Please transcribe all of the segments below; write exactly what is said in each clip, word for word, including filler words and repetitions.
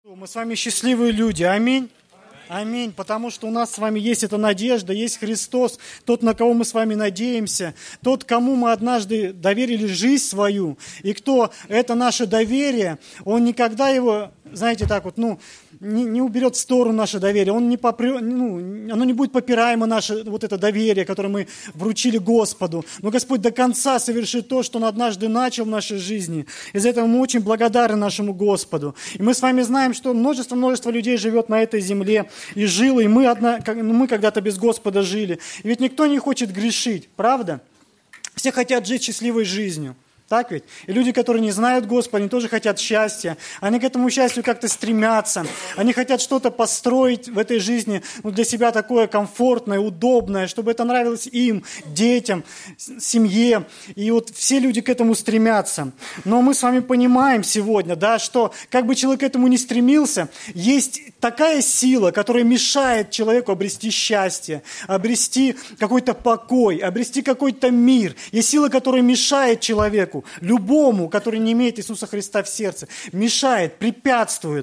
Мы с вами счастливые люди. Аминь. Аминь. Потому что у нас с вами есть эта надежда, есть Христос, тот, на кого мы с вами надеемся, тот, кому мы однажды доверили жизнь свою, и кто это наше доверие, он никогда его, знаете, так вот, ну, не, не уберет в сторону наше доверие, он не попрё, ну, оно не будет попираемо наше вот это доверие, которое мы вручили Господу. Но Господь до конца совершит то, что Он однажды начал в нашей жизни. Из-за этого мы очень благодарны нашему Господу. И мы с вами знаем, что множество-множество людей живет на этой земле и жило, и мы, одна, мы когда-то без Господа жили. И ведь никто не хочет грешить, правда? Все хотят жить счастливой жизнью. Так ведь? И люди, которые не знают Господа, они тоже хотят счастья. Они к этому счастью как-то стремятся. Они хотят что-то построить в этой жизни ну, для себя такое комфортное, удобное, чтобы это нравилось им, детям, семье. И вот все люди к этому стремятся. Но мы с вами понимаем сегодня, да, что как бы человек к этому не стремился, есть такая сила, которая мешает человеку обрести счастье, обрести какой-то покой, обрести какой-то мир. Есть сила, которая мешает человеку, любому, который не имеет Иисуса Христа в сердце, мешает, препятствует.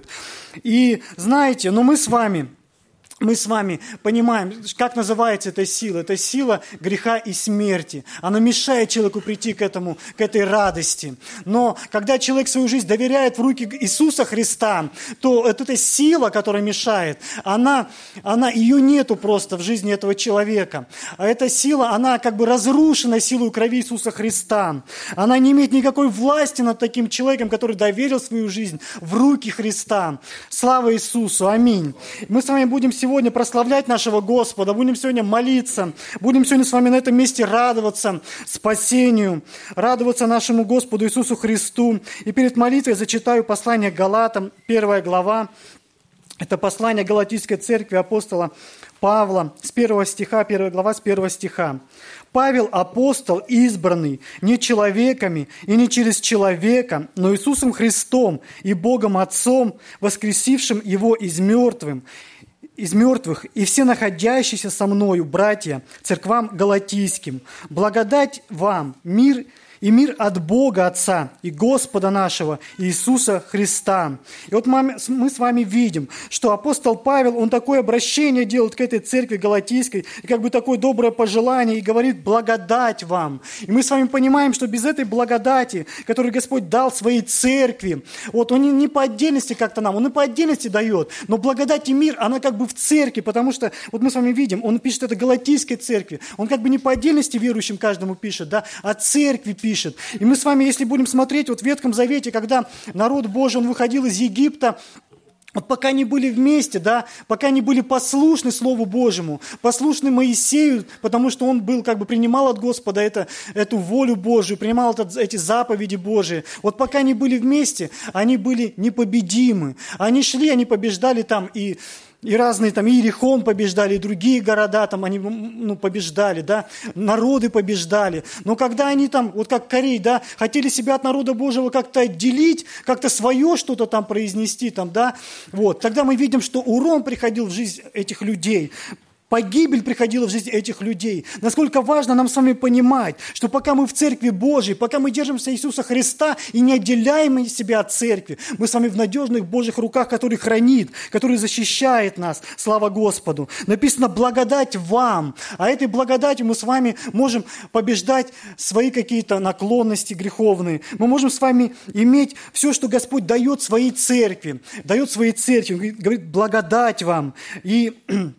И знаете, но мы с вами, мы с вами понимаем, как называется эта сила. Это сила греха и смерти. Она мешает человеку прийти к этому, к этой радости. Но когда человек свою жизнь доверяет в руки Иисуса Христа, то вот эта сила, которая мешает, она, она, ее нету просто в жизни этого человека. А эта сила, она как бы разрушена силой крови Иисуса Христа. Она не имеет никакой власти над таким человеком, который доверил свою жизнь в руки Христа. Слава Иисусу! Аминь! Мы с вами будем сегодня Сегодня прославлять нашего Господа, будем сегодня молиться, будем сегодня с вами на этом месте радоваться спасению, радоваться нашему Господу Иисусу Христу. И перед молитвой зачитаю послание к Галатам, первая глава. Это послание Галатийской церкви апостола Павла с первого стиха, первая глава с первого стиха. «Павел, апостол, избранный не человеками и не через человека, но Иисусом Христом и Богом Отцом, воскресившим Его из мертвых, из мертвых, и все находящиеся со мною, братья, церквам галатийским, благодать вам, мир и мир от Бога Отца и Господа нашего Иисуса Христа». И вот мы с вами видим, что апостол Павел, он такое обращение делает к этой церкви галатийской, и как бы такое доброе пожелание, и говорит: «Благодать вам». И мы с вами понимаем, что без этой благодати, которую Господь дал своей церкви, вот он не по отдельности как-то нам, он и по отдельности дает, но благодать и мир, она как бы в церкви, потому что, вот мы с вами видим, он пишет это галатийской церкви, он как бы не по отдельности верующим каждому пишет, да, а церкви пишет. пишет. И мы с вами, если будем смотреть, вот в Ветхом Завете, когда народ Божий, он выходил из Египта, вот пока они были вместе, да, пока они были послушны Слову Божьему, послушны Моисею, потому что он был, как бы принимал от Господа это, эту волю Божию, принимал это, эти заповеди Божии. Вот пока они были вместе, они были непобедимы. Они шли, они побеждали там и... И разные там, и Иерихон побеждали, и другие города там они ну, побеждали, да, народы побеждали. Но когда они там, вот как Корей, да, хотели себя от народа Божьего как-то отделить, как-то свое что-то там произнести, там, да, вот, тогда мы видим, что урон приходил в жизнь этих людей. Погибель приходила в жизнь этих людей. Насколько важно нам с вами понимать, что пока мы в Церкви Божьей, пока мы держимся Иисуса Христа и не отделяем себя от Церкви, мы с вами в надежных Божьих руках, который хранит, который защищает нас. Слава Господу. Написано: «Благодать вам». А этой благодатью мы с вами можем побеждать свои какие-то наклонности греховные. Мы можем с вами иметь все, что Господь дает своей Церкви. Дает своей Церкви. Он говорит: «Благодать вам». И...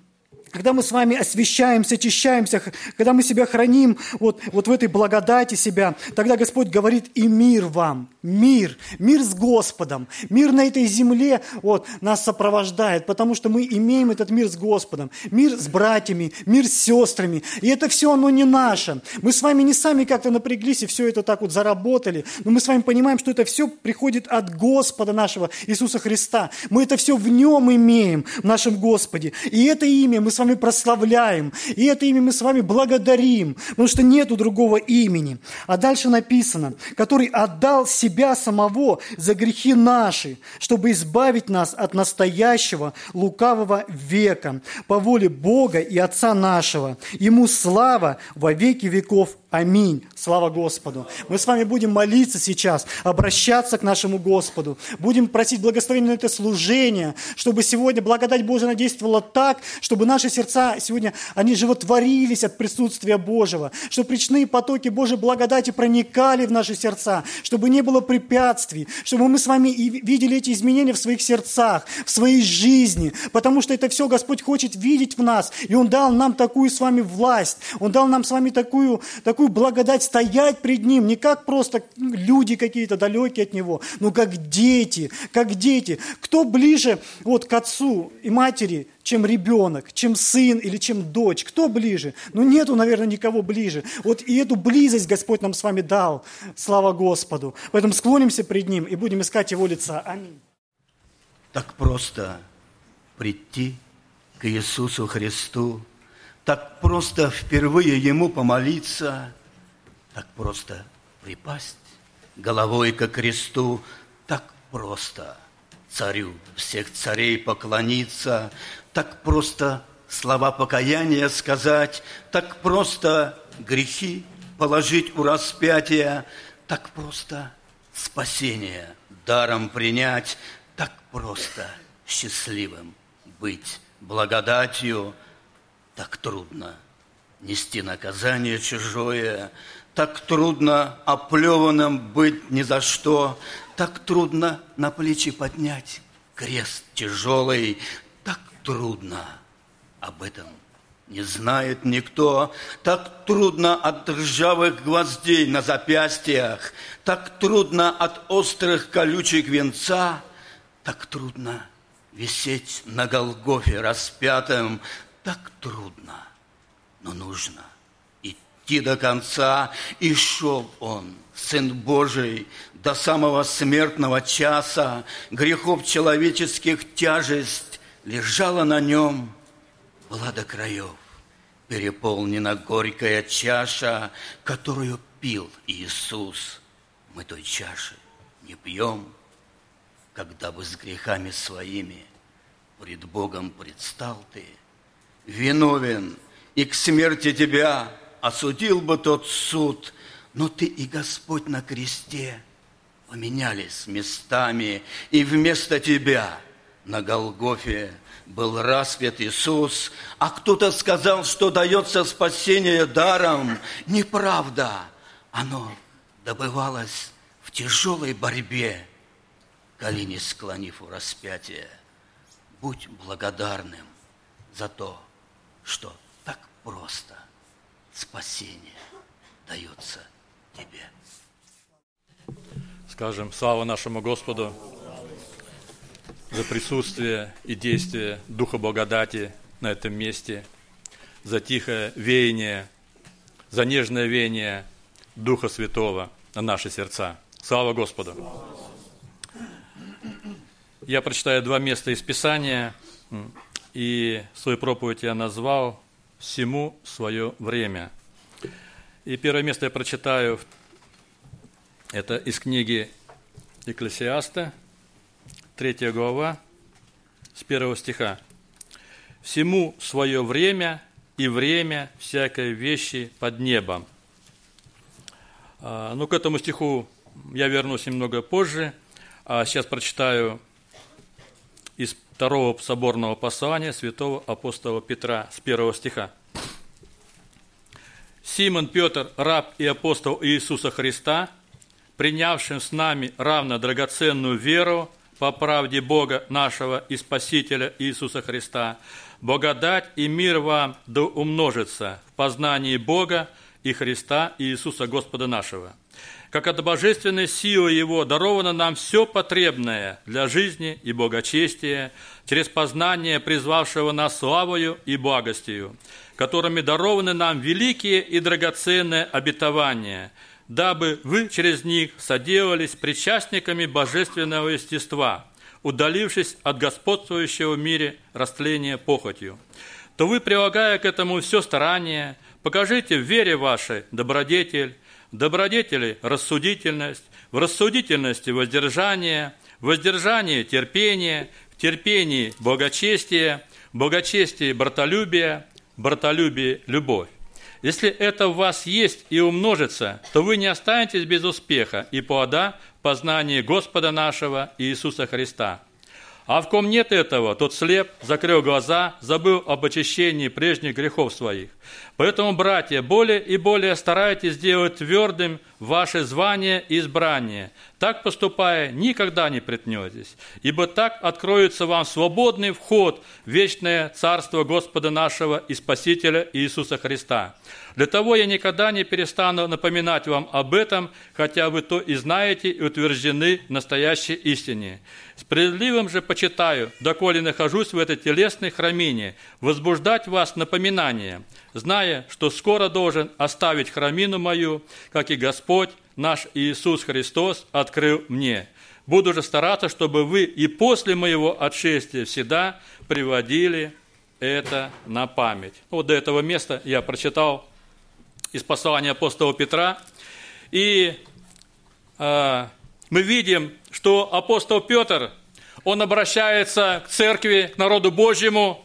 когда мы с вами освящаемся, очищаемся, когда мы себя храним вот, вот в этой благодати себя, тогда Господь говорит: «И мир вам». Мир. Мир с Господом. Мир на этой земле вот, нас сопровождает, потому что мы имеем этот мир с Господом. Мир с братьями, мир с сестрами. И это все, оно не наше. Мы с вами не сами как-то напряглись и все это так вот заработали, но мы с вами понимаем, что это все приходит от Господа нашего Иисуса Христа. Мы это все в Нем имеем, в нашем Господе. И это имя мы с с вами прославляем, и это имя мы с вами благодарим, потому что нету другого имени. А дальше написано, который отдал себя самого за грехи наши, чтобы избавить нас от настоящего лукавого века, по воле Бога и Отца нашего. Ему слава во веки веков. Аминь. Слава Господу. Мы с вами будем молиться сейчас, обращаться к нашему Господу. Будем просить благословения на это служение, чтобы сегодня благодать Божия действовала так, чтобы наши сердца сегодня, они животворились от присутствия Божьего, чтобы речные потоки Божьей благодати проникали в наши сердца, чтобы не было препятствий, чтобы мы с вами и видели эти изменения в своих сердцах, в своей жизни, потому что это все Господь хочет видеть в нас, и Он дал нам такую с вами власть, Он дал нам с вами такую, такую благодать стоять пред Ним, не как просто люди какие-то далекие от Него, но как дети, как дети. Кто ближе вот, к отцу и матери, чем ребенок, чем сын или чем дочь? Кто ближе? Ну, нету, наверное, никого ближе. Вот и эту близость Господь нам с вами дал. Слава Господу. Поэтому склонимся пред Ним и будем искать Его лица. Аминь. Так просто прийти к Иисусу Христу, так просто впервые Ему помолиться, так просто припасть головой ко кресту, так просто царю всех царей поклониться, так просто слова покаяния сказать, так просто грехи положить у распятия, так просто спасение даром принять, так просто счастливым быть благодатью. Так трудно нести наказание чужое, так трудно оплеванным быть ни за что, так трудно на плечи поднять крест тяжелый, так трудно, об этом не знает никто, так трудно от ржавых гвоздей на запястьях, так трудно от острых колючек венца, так трудно висеть на Голгофе распятым, так трудно, но нужно идти до конца. И шел Он, Сын Божий, до самого смертного часа. Грехов человеческих тяжесть лежала на Нем, была до краев переполнена горькая чаша, которую пил Иисус. Мы той чаши не пьем, когда бы с грехами своими пред Богом предстал Ты. Виновен, и к смерти тебя осудил бы тот суд, но Ты и Господь на кресте поменялись местами, и вместо тебя на Голгофе был распят Иисус, а кто-то сказал, что дается спасение даром. Неправда, оно добывалось в тяжелой борьбе, колени склонив у распятия. Будь благодарным за то, что так просто спасение дается тебе. Скажем, слава нашему Господу за присутствие и действие Духа Благодати на этом месте, за тихое веяние, за нежное веяние Духа Святого на наши сердца. Слава Господу! Я прочитаю два места из Писания, и свою проповедь я назвал «Всему свое время». И первое место я прочитаю, это из книги Екклесиаста, третья глава, с первого стиха. «Всему свое время, и время всякой вещи под небом». Ну, к этому стиху я вернусь немного позже, а сейчас прочитаю из второго соборного послания святого апостола Петра с первого стиха. «Симон Петр, раб и апостол Иисуса Христа, принявшим с нами равно драгоценную веру по правде Бога нашего и Спасителя Иисуса Христа, благодать и мир вам да умножится в познании Бога и Христа и Иисуса Господа нашего. Как от божественной силы Его даровано нам все потребное для жизни и благочестия через познание призвавшего нас славою и благостью, которыми дарованы нам великие и драгоценные обетования, дабы вы через них соделались причастниками божественного естества, удалившись от господствующего в мире растления похотью. то вы, прилагая к этому все старание, покажите в вере вашей добродетель, в добродетели рассудительность, в рассудительности воздержание, в воздержании терпение, в терпении благочестие, в благочестии братолюбие, в братолюбии любовь. Если это в вас есть и умножится, то вы не останетесь без успеха и плода в познании Господа нашего Иисуса Христа. А в ком нет этого, тот слеп, закрыл глаза, забыл об очищении прежних грехов своих. Поэтому, братья, более и более старайтесь сделать твердым ваше звание и избрание. Так поступая, никогда не притнетесь, ибо так откроется вам свободный вход в вечное Царство Господа нашего и Спасителя Иисуса Христа. Для того я никогда не перестану напоминать вам об этом, хотя вы то и знаете и утверждены в настоящей истине. Справедливым же почитаю, доколе нахожусь в этой телесной храмине, возбуждать вас напоминанием, зная, что скоро должен оставить храмину мою, как и Господь наш Иисус Христос открыл мне. Буду же стараться, чтобы вы и после моего отшествия всегда приводили это на память. Вот до этого места я прочитал из послания апостола Петра, и э, мы видим, что апостол Петр, он обращается к церкви, к народу Божьему,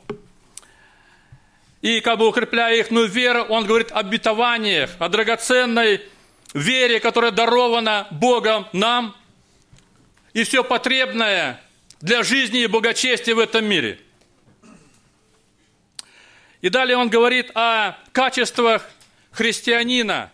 и как бы укрепляя их веру, он говорит об обетованиях, о драгоценной вере, которая дарована Богом нам, и все потребное для жизни и благочестия в этом мире. И далее он говорит о качествах христианина,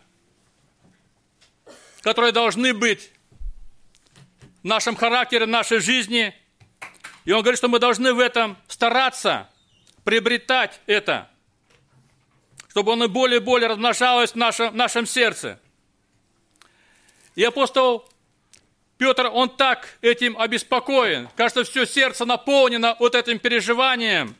которые должны быть в нашем характере, в нашей жизни. И он говорит, что мы должны в этом стараться, приобретать это, чтобы оно более и более размножалось в нашем, в нашем сердце. И апостол Петр, он так этим обеспокоен. Кажется, все сердце наполнено вот этим переживанием,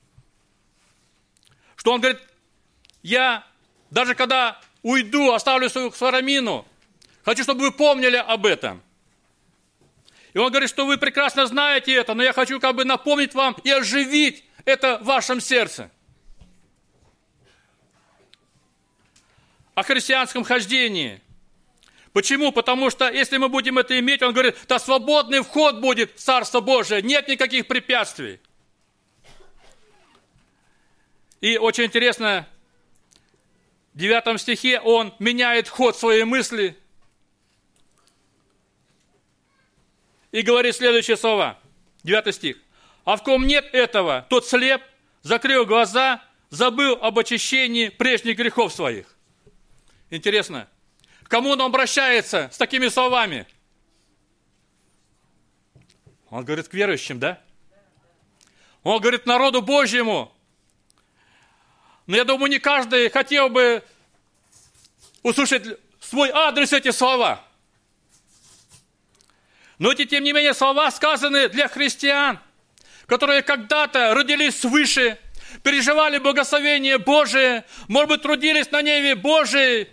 что он говорит, я даже когда уйду, оставлю свою храмину, хочу, чтобы вы помнили об этом. И он говорит, что вы прекрасно знаете это, но я хочу как бы напомнить вам и оживить это в вашем сердце. О христианском хождении. Почему? Потому что если мы будем это иметь, он говорит, то свободный вход будет в Царство Божие, нет никаких препятствий. И очень интересно, в девятом стихе он меняет ход своей мысли и говорит следующие слова. Девятый стих. «А в ком нет этого, тот слеп, закрыл глаза, забыл об очищении прежних грехов своих». Интересно, к кому он обращается с такими словами? Он говорит к верующим, да? Он говорит народу Божьему. Но я думаю, не каждый хотел бы услышать в свой адрес эти слова. Но эти, тем не менее, слова сказаны для христиан, которые когда-то родились свыше, переживали благословение Божие, может быть, трудились на небе Божией,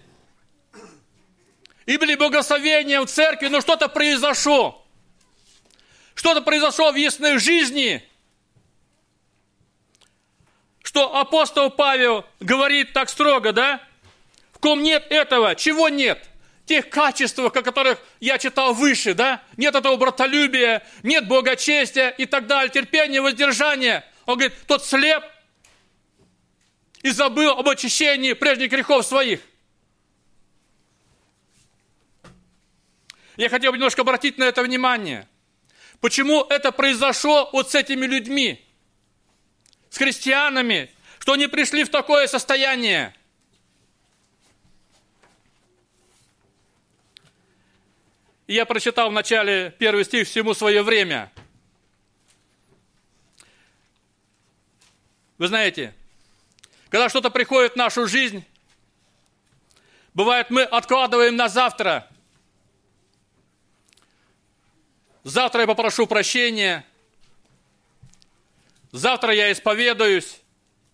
и были благословения в церкви, но что-то произошло. Что-то произошло в их жизни, что апостол Павел говорит так строго, да? В ком нет этого, чего нет? Тех качеств, о которых я читал выше, да? Нет этого братолюбия, нет благочестия и так далее, терпения, воздержания. Он говорит, тот слеп и забыл об очищении прежних грехов своих. Я хотел бы немножко обратить на это внимание. Почему это произошло вот с этими людьми, с христианами, что они пришли в такое состояние? И я прочитал в начале первый стих «Всему свое время». Вы знаете, когда что-то приходит в нашу жизнь, бывает, мы откладываем на завтра. Завтра я попрошу прощения. Завтра я исповедуюсь.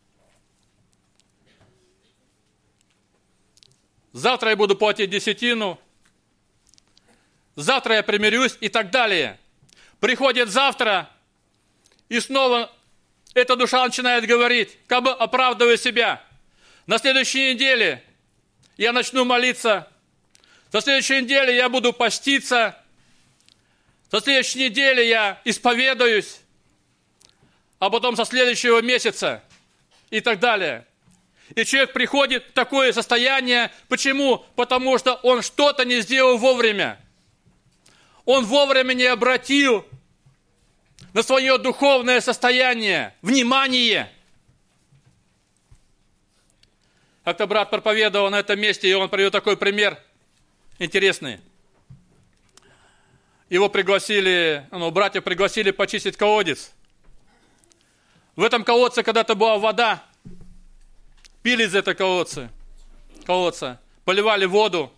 Завтра я буду платить десятину. Завтра я примирюсь и так далее. Приходит завтра, и снова эта душа начинает говорить, как бы оправдывая себя. На следующей неделе я начну молиться. За следующей неделе я буду поститься. За следующей неделе я исповедуюсь. А потом со следующего месяца и так далее. И человек приходит в такое состояние. Почему? Потому что он что-то не сделал вовремя. Он вовремя не обратил на свое духовное состояние внимание. Как-то брат проповедовал на этом месте, и он привел такой пример интересный. Его пригласили, ну, братья пригласили почистить колодец. В этом колодце когда-то была вода. Пили из этого колодца, колодца, поливали воду.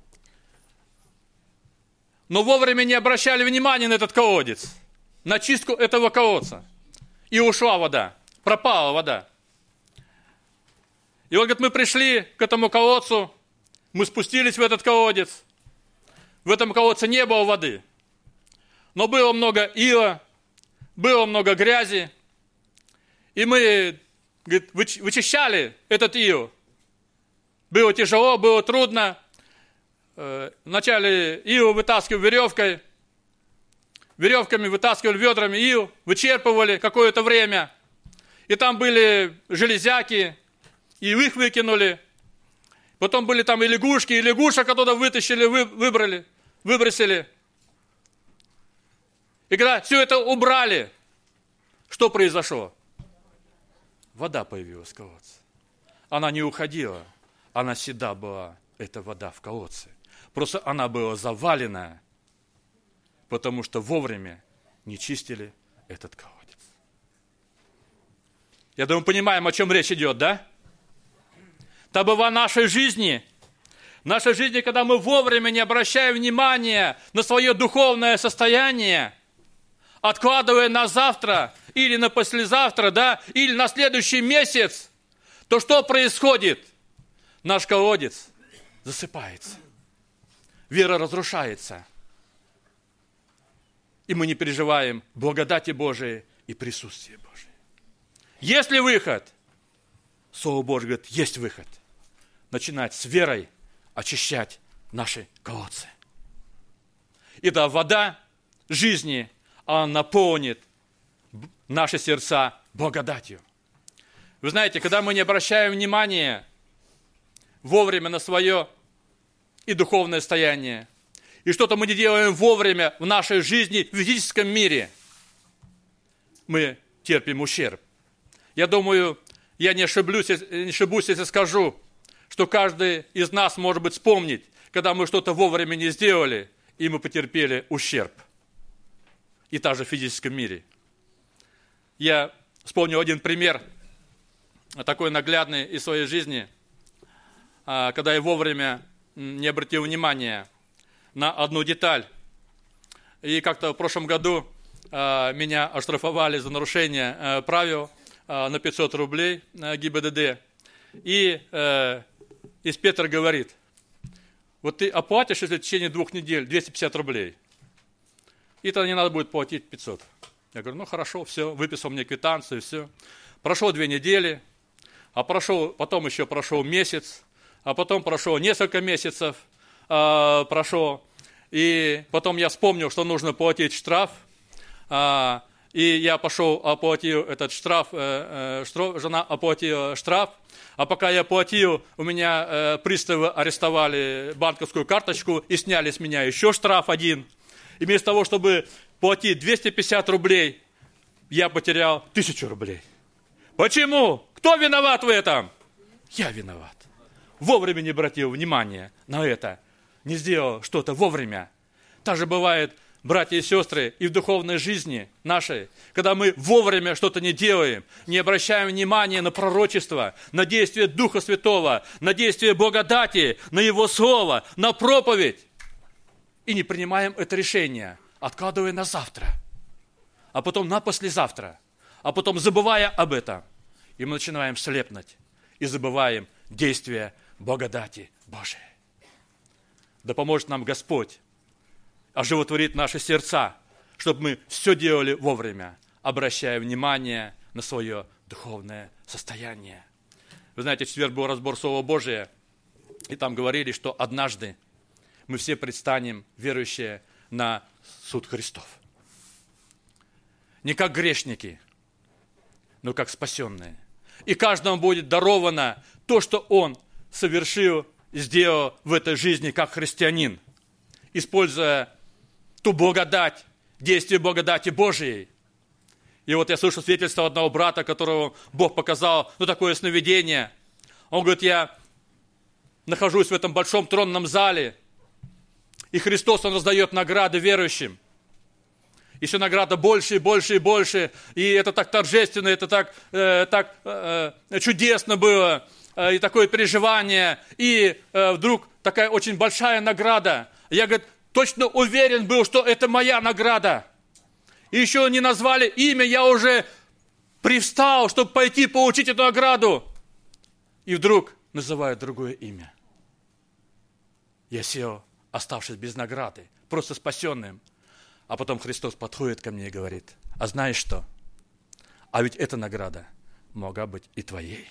Но вовремя не обращали внимания на этот колодец, на чистку этого колодца. И ушла вода, пропала вода. И вот, говорит, мы пришли к этому колодцу, мы спустились в этот колодец. В этом колодце не было воды. Но было много ила, было много грязи. И мы, говорит, вычищали этот ил. Было тяжело, было трудно. Вначале ил вытаскивали веревкой. Веревками вытаскивали ведрами ил, вычерпывали какое-то время. И там были железяки, и их выкинули. Потом были там и лягушки, и лягушек оттуда вытащили, вы, выбрали, выбросили. И когда все это убрали, что произошло? Вода появилась в колодце. Она не уходила, она всегда была, эта вода в колодце. Просто она была завалена, потому что вовремя не чистили этот колодец. Я думаю, понимаем, о чем речь идет, да? Так бывает в нашей жизни. В нашей жизни, когда мы вовремя не обращаем внимания на свое духовное состояние, откладывая на завтра или на послезавтра, да, или на следующий месяц, то что происходит? Наш колодец засыпается. Вера разрушается. И мы не переживаем благодати Божией и присутствия Божия. Есть ли выход? Слово Божье говорит, есть выход. Начинать с верой очищать наши колодцы. И да, вода жизни, она наполнит наши сердца благодатью. Вы знаете, когда мы не обращаем внимания вовремя на свое и духовное состояние, и что-то мы не делаем вовремя в нашей жизни, в физическом мире, мы терпим ущерб. Я думаю, я не ошиблюсь, не ошибусь, если скажу, что каждый из нас может быть вспомнить, когда мы что-то вовремя не сделали, и мы потерпели ущерб. И также в физическом мире. Я вспомнил один пример, такой наглядный из своей жизни, когда я вовремя не обратил внимания на одну деталь. И как-то в прошлом году меня оштрафовали за нарушение правил на пятьсот рублей ГИБДД. И инспектор говорит, вот ты оплатишь, если в течение двух недель, двести пятьдесят рублей. И тогда не надо будет платить пятьсот. Я говорю, ну хорошо, все, выписал мне квитанцию, все. Прошло две недели, а прошел, потом еще прошел месяц, а потом прошло несколько месяцев, а, прошло. И потом я вспомнил, что нужно платить штраф. А, и я пошел, оплатил этот штраф, э, э, штраф, жена оплатила штраф. А пока я платил, у меня э, приставы арестовали банковскую карточку и сняли с меня еще штраф один. И вместо того, чтобы платить двести пятьдесят рублей, я потерял тысячу рублей. Почему? Кто виноват в этом? Я виноват. Вовремя не обратил внимания на это. Не сделал что-то вовремя. Так же бывает, братья и сестры, и в духовной жизни нашей, когда мы вовремя что-то не делаем, не обращаем внимания на пророчество, на действие Духа Святого, на действие благодати, на Его Слово, на проповедь, и не принимаем это решение, откладывая на завтра, а потом на послезавтра, а потом забывая об этом, и мы начинаем слепнуть и забываем действие благодати Божией. Да поможет нам Господь оживотворить наши сердца, чтобы мы все делали вовремя, обращая внимание на свое духовное состояние. Вы знаете, в четверг был разбор Слова Божия, и там говорили, что однажды мы все предстанем, верующие, на суд Христов. Не как грешники, но как спасенные. И каждому будет даровано то, что он совершил, сделал в этой жизни как христианин, используя ту благодать, действие благодати Божией. И вот я слышал свидетельство одного брата, которого Бог показал, ну, такое сновидение. Он говорит, я нахожусь в этом большом тронном зале, и Христос, Он раздает награды верующим. И все награда больше и больше и больше. И это так торжественно, это так, э, так э, чудесно было. Э, и такое переживание. И э, вдруг такая очень большая награда. Я, говорит, точно уверен был, что это моя награда. И еще не назвали имя, я уже привстал, чтобы пойти получить эту награду. И вдруг называют другое имя. Я сел, оставшись без награды, просто спасенным. А потом Христос подходит ко мне и говорит, а знаешь что? А ведь эта награда могла быть и твоей.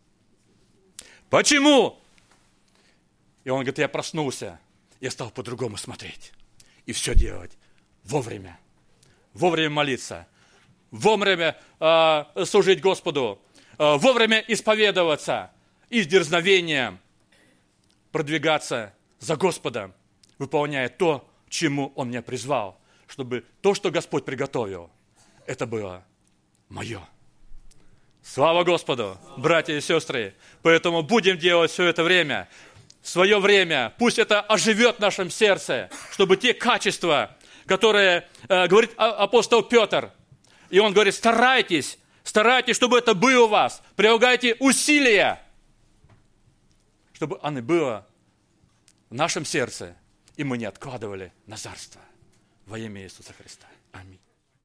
Почему? И он говорит, я проснулся, я стал по-другому смотреть. И все делать вовремя. Вовремя молиться. Вовремя э, служить Господу. Э, вовремя исповедоваться. И с дерзновением продвигаться за Господом, выполняя то, чему Он меня призвал. Чтобы то, что Господь приготовил, это было мое. Слава Господу, братья и сестры! Поэтому будем делать все это время, свое время. Пусть это оживет в нашем сердце, чтобы те качества, которые э, говорит апостол Петр, и он говорит, старайтесь, старайтесь, чтобы это было у вас, прилагайте усилия, чтобы оно было в нашем сердце, и мы не откладывали на царство. Во имя Иисуса Христа. Аминь.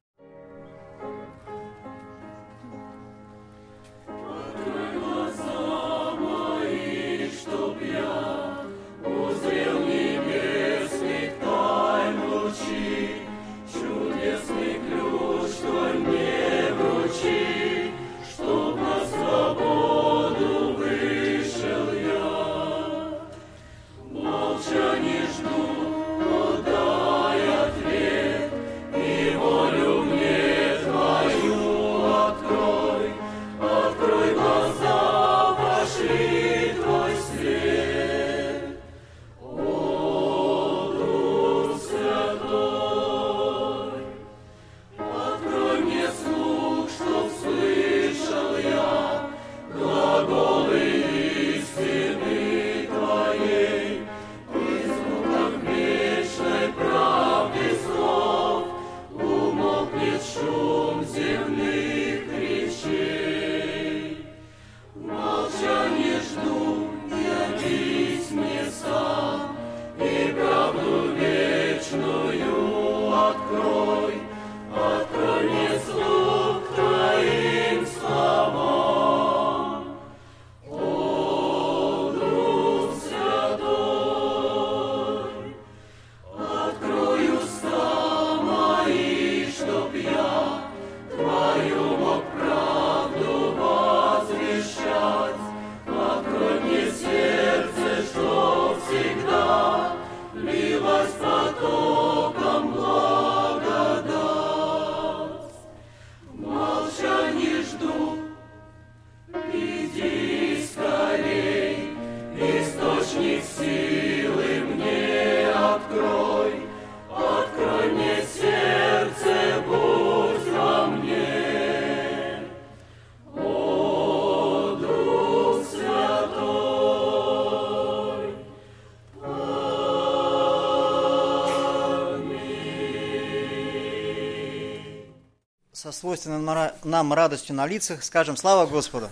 Со свойственной нам радостью на лицах скажем «Слава Господу!».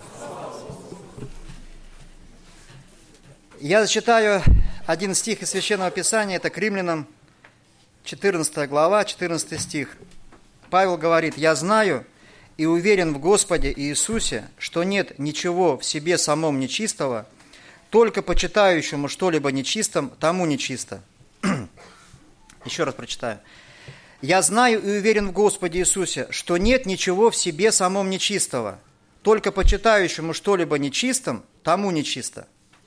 Я зачитаю один стих из Священного Писания, это к Римлянам, четырнадцатая глава, четырнадцатый стих. Павел говорит, «Я знаю и уверен в Господе Иисусе, что нет ничего в себе самом нечистого, только почитающему что-либо нечистым, тому нечисто». Еще раз прочитаю. «Я знаю и уверен в Господе Иисусе, что нет ничего в себе самом нечистого, только почитающему что-либо нечистым, тому нечисто».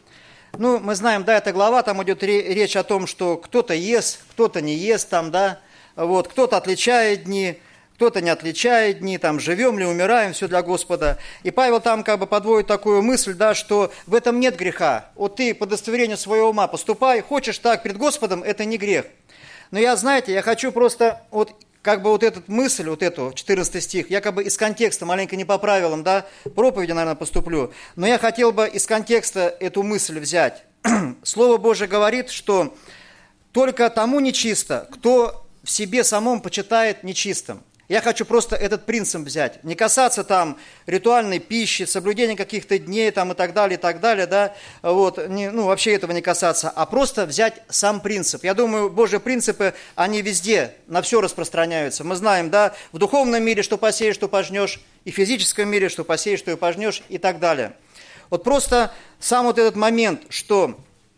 Ну, мы знаем, да, эта глава, там идет речь о том, что кто-то ест, кто-то не ест, там, да, вот, кто-то отличает дни, кто-то не отличает дни, там, живем ли, умираем, все для Господа. И Павел там как бы подводит такую мысль, да, что в этом нет греха. Вот ты по удостоверению своего ума поступай, хочешь так перед Господом, это не грех. Но я, знаете, я хочу просто вот как бы вот эту мысль, вот эту, четырнадцатый стих, я как бы из контекста, маленько не по правилам, да, проповеди, наверное, поступлю, но я хотел бы из контекста эту мысль взять. Слово Божие говорит, что только тому нечисто, кто в себе самом почитает нечистым. Я хочу просто этот принцип взять. Не касаться там ритуальной пищи, соблюдения каких-то дней там и так далее, и так далее, да, вот, не, ну, вообще этого не касаться, а просто взять сам принцип. Я думаю, Божьи принципы, они везде, на все распространяются. Мы знаем, да, в духовном мире, что посеешь, что пожнешь, и в физическом мире, что посеешь, что и пожнешь, и так далее. Вот просто сам вот этот момент, что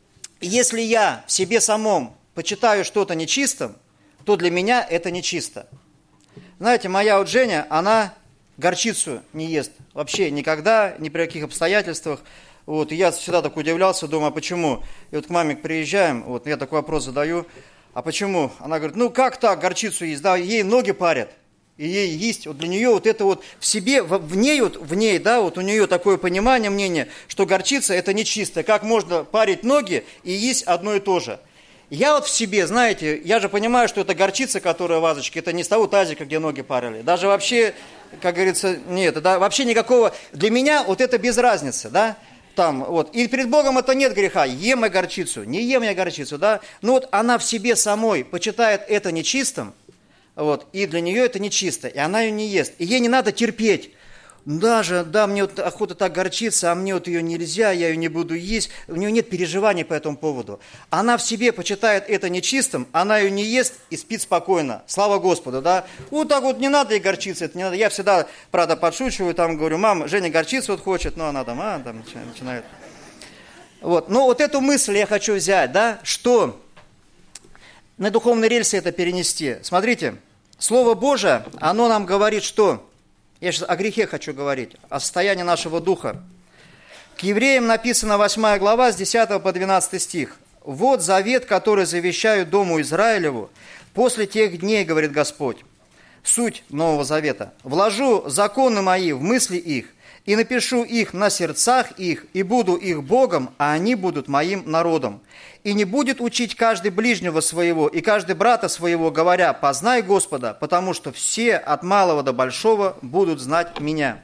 если я в себе самом почитаю что-то нечистым, то для меня это нечисто. Знаете, моя вот Женя, она горчицу не ест вообще никогда, ни при каких обстоятельствах. Вот, и я всегда так удивлялся, думаю, а почему? И вот к маме приезжаем, вот, я такой вопрос задаю, а почему? Она говорит, ну как так горчицу есть? Да, ей ноги парят, и ей есть, вот для нее вот это вот в себе, в, в ней, вот, в ней, да, вот у нее такое понимание, мнение, что горчица это нечисто, как можно парить ноги и есть одно и то же. Я вот в себе, знаете, я же понимаю, что это горчица, которая в вазочке, это не с того тазика, где ноги парили. Даже вообще, как говорится, нет, да, вообще никакого, для меня вот это без разницы, да, там, вот. И перед Богом это нет греха, ем я горчицу, не ем я горчицу, да, но вот она в себе самой почитает это нечистым, вот, и для нее это нечисто, и она ее не ест, и ей не надо терпеть. Даже, да, мне вот охота так горчиться, а мне вот ее нельзя, я ее не буду есть. У нее нет переживаний по этому поводу. Она в себе почитает это нечистым, она ее не ест и спит спокойно. Слава Господу, да. Вот так вот не надо ей горчиться, это не надо. Я всегда, правда, подшучиваю, там говорю, мам, Женя горчицу вот хочет, но она там, а, там начинает. Вот, но вот эту мысль я хочу взять, да, что на духовные рельсы это перенести. Смотрите, Слово Божие, оно нам говорит, что... Я сейчас о грехе хочу говорить, о состоянии нашего духа. К евреям написана восьмая глава с десятого по двенадцатый стих. «Вот завет, который завещаю дому Израилеву, после тех дней, говорит Господь, суть Нового Завета. Вложу законы мои в мысли их, и напишу их на сердцах их, и буду их Богом, а они будут моим народом. И не будет учить каждый ближнего своего и каждый брата своего, говоря, познай Господа, потому что все от малого до большого будут знать меня».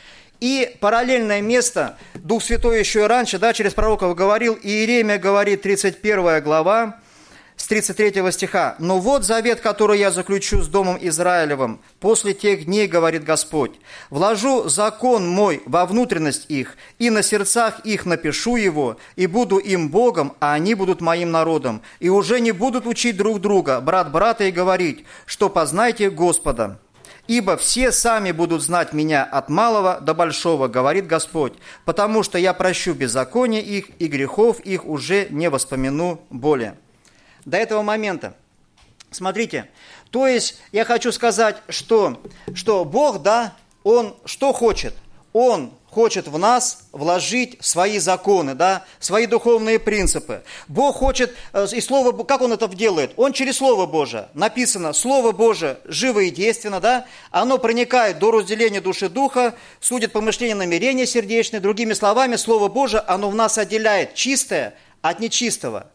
И параллельное место, Дух Святой еще и раньше, да, через пророков говорил, и Иеремия говорит, тридцать первая глава, с тридцать третьего стиха. «Но вот завет, который я заключу с домом Израилевым, после тех дней, говорит Господь, вложу закон мой во внутренность их, и на сердцах их напишу его, и буду им Богом, а они будут моим народом. И уже не будут учить друг друга, брат брата, и говорить, что познайте Господа. Ибо все сами будут знать меня от малого до большого, говорит Господь, потому что я прощу беззаконие их, и грехов их уже не воспомяну более». До этого момента. Смотрите, то есть я хочу сказать, что, что Бог, да, Он что хочет? Он хочет в нас вложить свои законы, да, свои духовные принципы. Бог хочет, и Слово, как Он это делает? Он через Слово Божие. Написано, Слово Божие живо и действенно, да, оно проникает до разделения души духа, судит помышления, намерения сердечные. Другими словами, Слово Божие, оно в нас отделяет чистое от нечистого.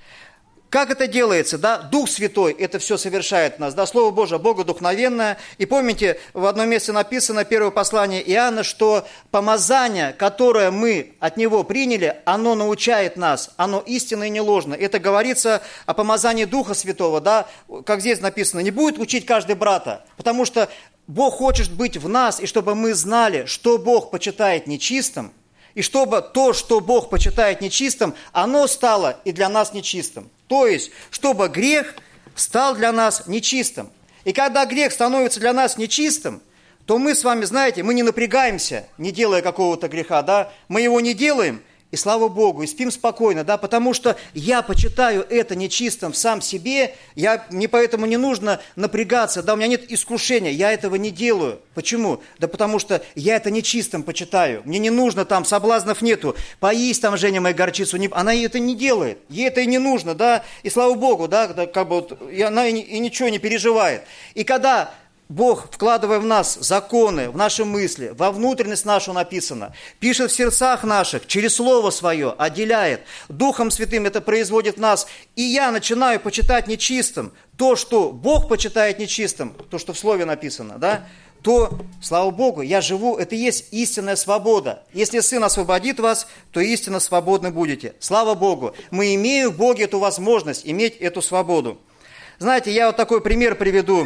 Как это делается, да? Дух Святой это все совершает в нас, да? Слово Божие богодухновенное. И помните, в одном месте написано, первое послание Иоанна, что помазание, которое мы от Него приняли, оно научает нас, оно истинно и не ложно. Это говорится о помазании Духа Святого, да? Как здесь написано, не будет учить каждый брата, потому что Бог хочет быть в нас, и чтобы мы знали, что Бог почитает нечистым, и чтобы то, что Бог почитает нечистым, оно стало и для нас нечистым. То есть, чтобы грех стал для нас нечистым. И когда грех становится для нас нечистым, то мы с вами, знаете, мы не напрягаемся, не делая какого-то греха, да? Мы его не делаем, и слава Богу, и спим спокойно, да, потому что я почитаю это нечистым в сам себе, я, мне поэтому не нужно напрягаться, да, у меня нет искушения, я этого не делаю. Почему? Да потому что я это нечистым почитаю, мне не нужно там, соблазнов нету, поесть там, Женя моя горчицу, не, она это не делает, ей это и не нужно, да, и слава Богу, да, как бы вот, и она и, и ничего не переживает. И когда Бог, вкладывая в нас законы, в наши мысли, во внутренность нашу написано, пишет в сердцах наших, через Слово Свое, отделяет. Духом Святым это производит в нас. И я начинаю почитать нечистым то, что Бог почитает нечистым, то, что в Слове написано, да, то, слава Богу, я живу, это и есть истинная свобода. Если Сын освободит вас, то истинно свободны будете. Слава Богу, мы имеем в Боге эту возможность, иметь эту свободу. Знаете, я вот такой пример приведу.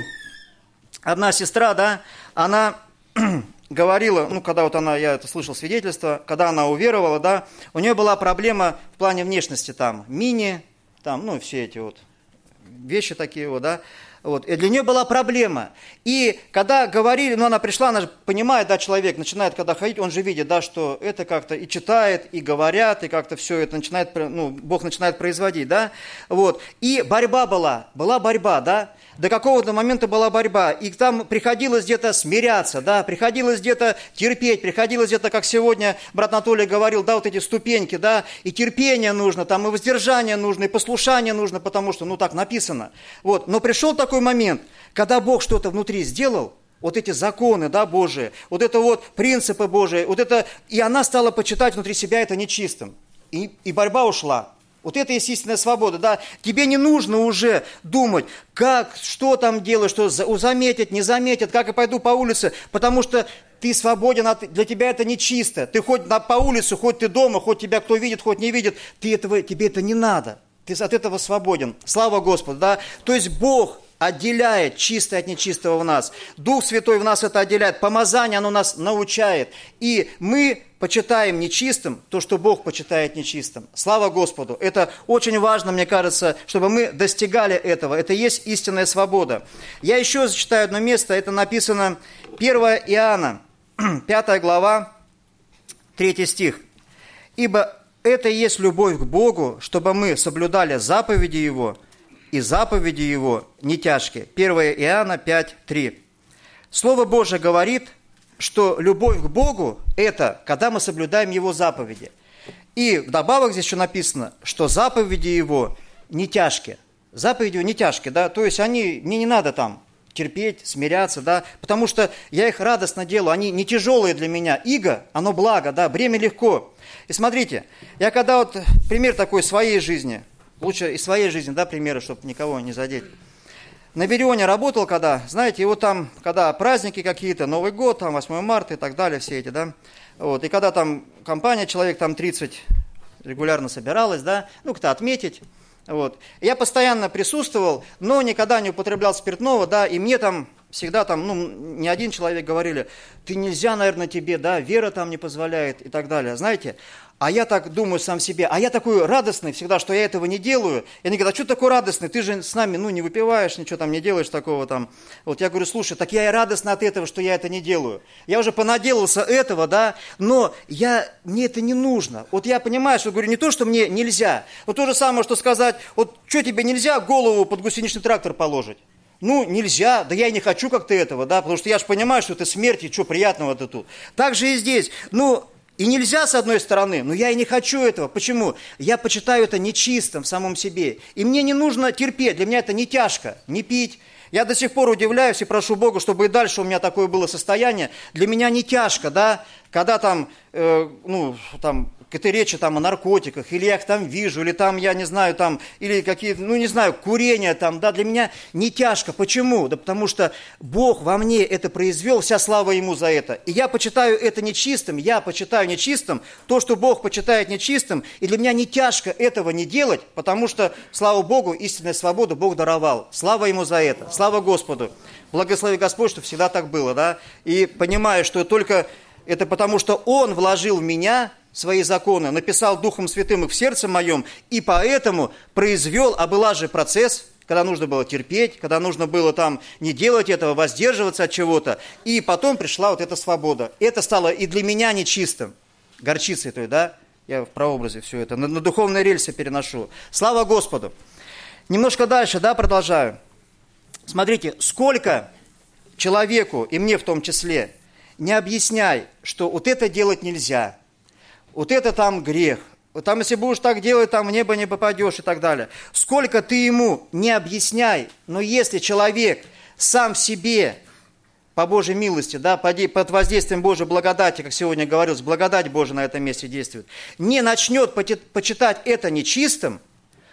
Одна сестра, да, она говорила, ну, когда вот она, я это слышал свидетельство, когда она уверовала, да, у нее была проблема в плане внешности, там, мини, там, ну, все эти вот вещи такие вот, да, вот, и для нее была проблема. И когда говорили, ну, она пришла, она же понимает, да, человек начинает, когда ходить, он же видит, да, что это как-то и читает, и говорят, и как-то все это начинает, ну, Бог начинает производить, да, вот, и борьба была, была борьба, да, до какого-то момента была борьба, и там приходилось где-то смиряться, да, приходилось где-то терпеть, приходилось где-то, как сегодня брат Анатолий говорил, да, вот эти ступеньки, да, и терпение нужно, там, и воздержание нужно, и послушание нужно, потому что, ну, так написано, вот, но пришел такой момент, когда Бог что-то внутри сделал, вот эти законы, да, Божии, вот это вот принципы Божии, вот это, и она стала почитать внутри себя это нечистым, и, и борьба ушла. Вот это есть истинная свобода, да. Тебе не нужно уже думать, как, что там делать, что заметят, не заметят, как я пойду по улице, потому что ты свободен, от, для тебя это нечисто. Ты хоть на, по улице, хоть ты дома, хоть тебя кто видит, хоть не видит, ты этого, тебе это не надо. Ты от этого свободен. Слава Господу, да. То есть Бог отделяет чистое от нечистого в нас. Дух Святой в нас это отделяет. Помазание, оно нас научает. И мы почитаем нечистым то, что Бог почитает нечистым. Слава Господу. Это очень важно, мне кажется, чтобы мы достигали этого. Это и есть истинная свобода. Я еще зачитаю одно место. Это написано первое Иоанна, пятая глава, третий стих. «Ибо это и есть любовь к Богу, чтобы мы соблюдали заповеди Его, и заповеди Его не тяжкие». первое Иоанна пять, три. Слово Божие говорит, что любовь к Богу – это когда мы соблюдаем Его заповеди. И вдобавок здесь еще написано, что заповеди Его не тяжкие. Заповеди Его не тяжкие, да, то есть они, мне не надо там терпеть, смиряться, да, потому что я их радостно делаю, они не тяжелые для меня. Иго, оно благо, да, бремя легко. И смотрите, я когда вот, пример такой своей жизни, лучше из своей жизни, да, примеры, чтобы никого не задеть. На Верионе работал когда, знаете, и вот там, когда праздники какие-то, Новый год, там восьмое марта и так далее, все эти, да, вот, и когда там компания, человек там тридцать регулярно собиралась, да, ну, кто-то отметить, вот, я постоянно присутствовал, но никогда не употреблял спиртного, да, и мне там всегда там, ну, не один человек говорили, ты нельзя, наверное, тебе, да, вера там не позволяет и так далее, знаете. А я так думаю сам себе, а я такой радостный всегда, что я этого не делаю. И они говорят, а что такой радостный, ты же с нами, ну, не выпиваешь, ничего там не делаешь такого там. Вот я говорю, слушай, так я и радостный от этого, что я это не делаю. Я уже понаделался этого, да, но я, мне это не нужно. Вот я понимаю, что говорю, не то, что мне нельзя. Вот то же самое, что сказать, вот что тебе нельзя голову под гусеничный трактор положить? Ну, нельзя, да я и не хочу как-то этого, да, потому что я же понимаю, что это смерть, и что приятного-то тут. Так же и здесь, ну, и нельзя с одной стороны, но я и не хочу этого. Почему? Я почитаю это нечистым в самом себе. И мне не нужно терпеть, для меня это не тяжко, не пить. Я до сих пор удивляюсь и прошу Бога, чтобы и дальше у меня такое было состояние. Для меня не тяжко, да, когда там, э, ну, там, какие-то речи там о наркотиках, или я их там вижу, или там, я не знаю, там, или какие-то, ну, не знаю, курение там, да, для меня не тяжко. Почему? Да потому что Бог во мне это произвел, вся слава Ему за это. И я почитаю это нечистым, я почитаю нечистым то, что Бог почитает нечистым, и для меня не тяжко этого не делать, потому что, слава Богу, истинная свобода Бог даровал. Слава Ему за это, слава Господу. Благослови Господь, что всегда так было, да, и понимаю, что только это потому, что Он вложил в меня свои законы, написал Духом Святым их в сердце моем, и поэтому произвел, а была же процесс, когда нужно было терпеть, когда нужно было там не делать этого, воздерживаться от чего-то, и потом пришла вот эта свобода. Это стало и для меня нечистым, горчицей той, да, Я в прообразе все это, на, на духовные рельсы переношу. Слава Господу. Немножко дальше, да, продолжаю. Смотрите, сколько человеку, и мне в том числе, не объясняй, что вот это делать нельзя, вот это там грех, вот там, если будешь так делать, там в небо не попадешь и так далее. Сколько ты ему не объясняй, но если человек сам себе, по Божьей милости, да, под воздействием Божьей благодати, как сегодня говорилось, благодать Божия на этом месте действует, не начнет почитать это нечистым,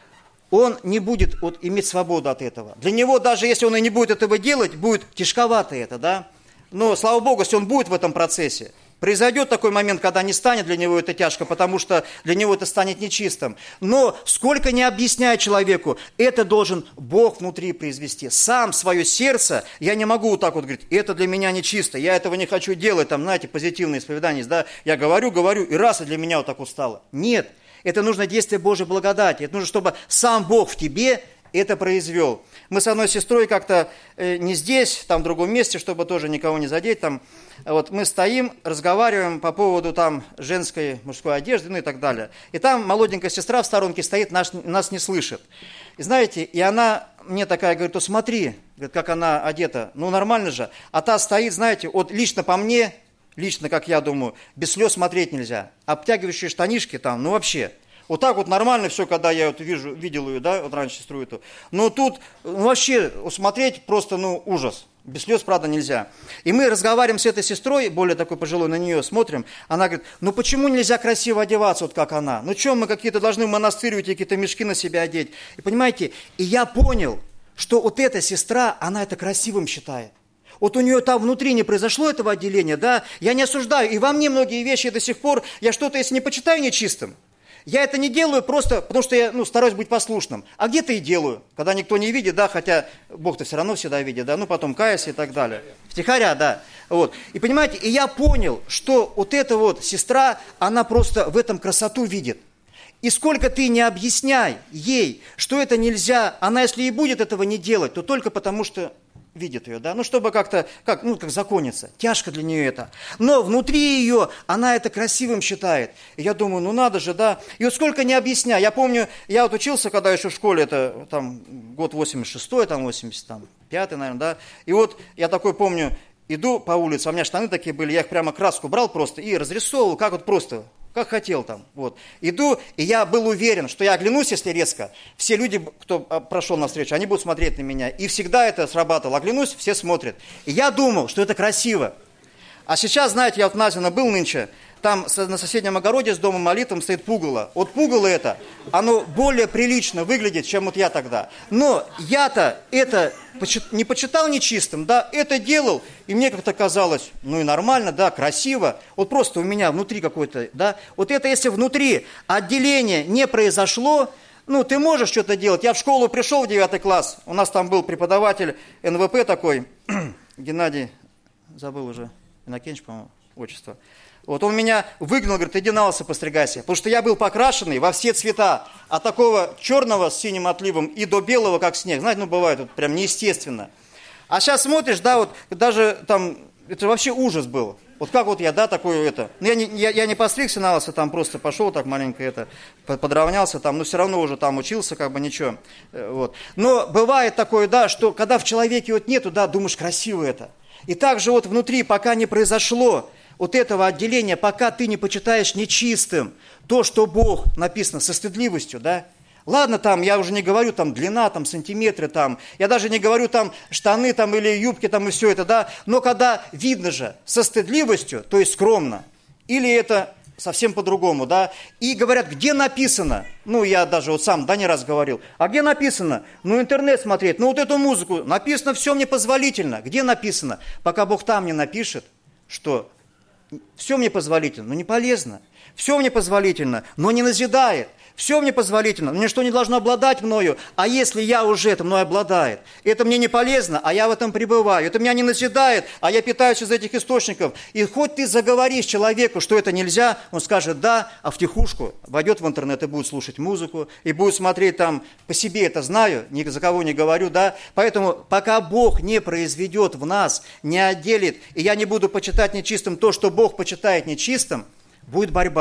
он не будет вот, иметь свободу от этого. Для него, даже если он и не будет этого делать, будет тяжковато это, да. Но, слава Богу, если он будет в этом процессе, произойдет такой момент, когда не станет для него это тяжко, потому что для него это станет нечистым. Но сколько не объясняй человеку, это должен Бог внутри произвести. Сам свое сердце, я не могу вот так вот говорить, это для меня нечисто, я этого не хочу делать, там, знаете, позитивные исповедания, да, я говорю, говорю, и раз, и для меня вот так вот стало. Нет, это нужно действие Божьей благодати, это нужно, чтобы сам Бог в тебе это произвел. Мы с одной сестрой как-то э, не здесь, там в другом месте, чтобы тоже никого не задеть, там, вот мы стоим, разговариваем по поводу там женской, мужской одежды, ну и так далее. И там молоденькая сестра в сторонке стоит, наш, нас не слышит. И знаете, и она мне такая говорит, то смотри, говорит, как она одета, ну нормально же. А та стоит, знаете, вот лично по мне, лично, как я думаю, без слез смотреть нельзя. Обтягивающие штанишки там, ну вообще. Вот так вот нормально все, когда я вот вижу, видел ее, да, вот раньше сестру эту. Но тут ну, вообще смотреть просто, ну, ужас. Без слез, правда, нельзя. И мы разговариваем с этой сестрой, более такой пожилой, на нее смотрим. Она говорит, ну почему нельзя красиво одеваться, вот как она? Ну что, мы какие-то должны в монастырь уйти, какие-то мешки на себя одеть? И понимаете, и я понял, что вот эта сестра, она это красивым считает. Вот у нее там внутри не произошло этого отделения, да, я не осуждаю. И во мне многие вещи до сих пор, я что-то, если не почитаю, нечистым. Я это не делаю просто, потому что я ну, стараюсь быть послушным. А где-то и делаю, когда никто не видит, да, хотя Бог-то все равно всегда видит, да, ну потом каюсь и так далее. Втихаря, да. Вот. И понимаете, и я понял, что вот эта вот сестра, она просто в этом красоту видит. И сколько ты не объясняй ей, что это нельзя, она если и будет этого не делать, то только потому, что видит ее, да, ну, чтобы как-то, как, ну, как законница, тяжко для нее это. Но внутри ее она это красивым считает. И я думаю, ну, надо же, да. И вот сколько не объясняй. Я помню, я вот учился, когда еще в школе, это там год восемьдесят шестой, там восемьдесят пятый, наверное, да. И вот я такой помню, иду по улице, у меня штаны такие были, я их прямо краску брал просто и разрисовывал, как вот просто, как хотел там, вот. Иду, и я был уверен, что я оглянусь, если резко, все люди, кто прошел навстречу, они будут смотреть на меня. И всегда это срабатывало. Оглянусь, все смотрят. И я думал, что это красиво. А сейчас, знаете, я вот в Назино был нынче, там на соседнем огороде с домом молитвом стоит пугало. Вот пугало это, оно более прилично выглядит, чем вот я тогда. Но я-то это не почитал нечистым, да, это делал, и мне как-то казалось, ну и нормально, да, красиво. Вот просто у меня внутри какой-то, да, вот это если внутри отделение не произошло, ну ты можешь что-то делать. Я в школу пришел в девятый класс, у нас там был преподаватель эн вэ пэ такой, Геннадий, забыл уже, Иннокенич, по-моему, отчество. Вот он меня выгнал, говорит, иди на лысо постригайся. Потому что я был покрашенный во все цвета. От такого черного с синим отливом и до белого, как снег. Знаете, ну бывает, вот прям неестественно. А сейчас смотришь, да, вот даже там, это вообще ужас был. Вот как вот я, да, такой это. Ну, я не, я, я не постригся на лысо, там просто пошел так маленько это, подровнялся там, но все равно уже там учился, как бы ничего. Вот. Но бывает такое, да, что когда в человеке вот нету, да, думаешь, красиво это. И также вот внутри, пока не произошло вот этого отделения, пока ты не почитаешь нечистым то, что Бог написано со стыдливостью, да. Ладно, там, я уже не говорю, там, длина, там, сантиметры, там, я даже не говорю, там, штаны, там, или юбки, там, и все это, да, но когда видно же со стыдливостью, то есть скромно, или это совсем по-другому, да, и говорят, где написано, ну, я даже вот сам, да, не раз говорил, а где написано, ну, интернет смотреть, ну, вот эту музыку, написано все мне позволительно, где написано, пока Бог там не напишет, что все мне позволительно, но не полезно, все мне позволительно, но не назидает. Все мне позволительно, но ничто не должно обладать мною. А если я уже это мной обладает, это мне не полезно, а я в этом пребываю. Это меня не назидает, а я питаюсь из этих источников. И хоть ты заговоришь человеку, что это нельзя, он скажет да, а втихушку войдет в интернет и будет слушать музыку, и будет смотреть там, по себе это знаю, ни за кого не говорю, да. Поэтому пока Бог не произведет в нас, не отделит, и я не буду почитать нечистым то, что Бог почитает нечистым, будет борьба.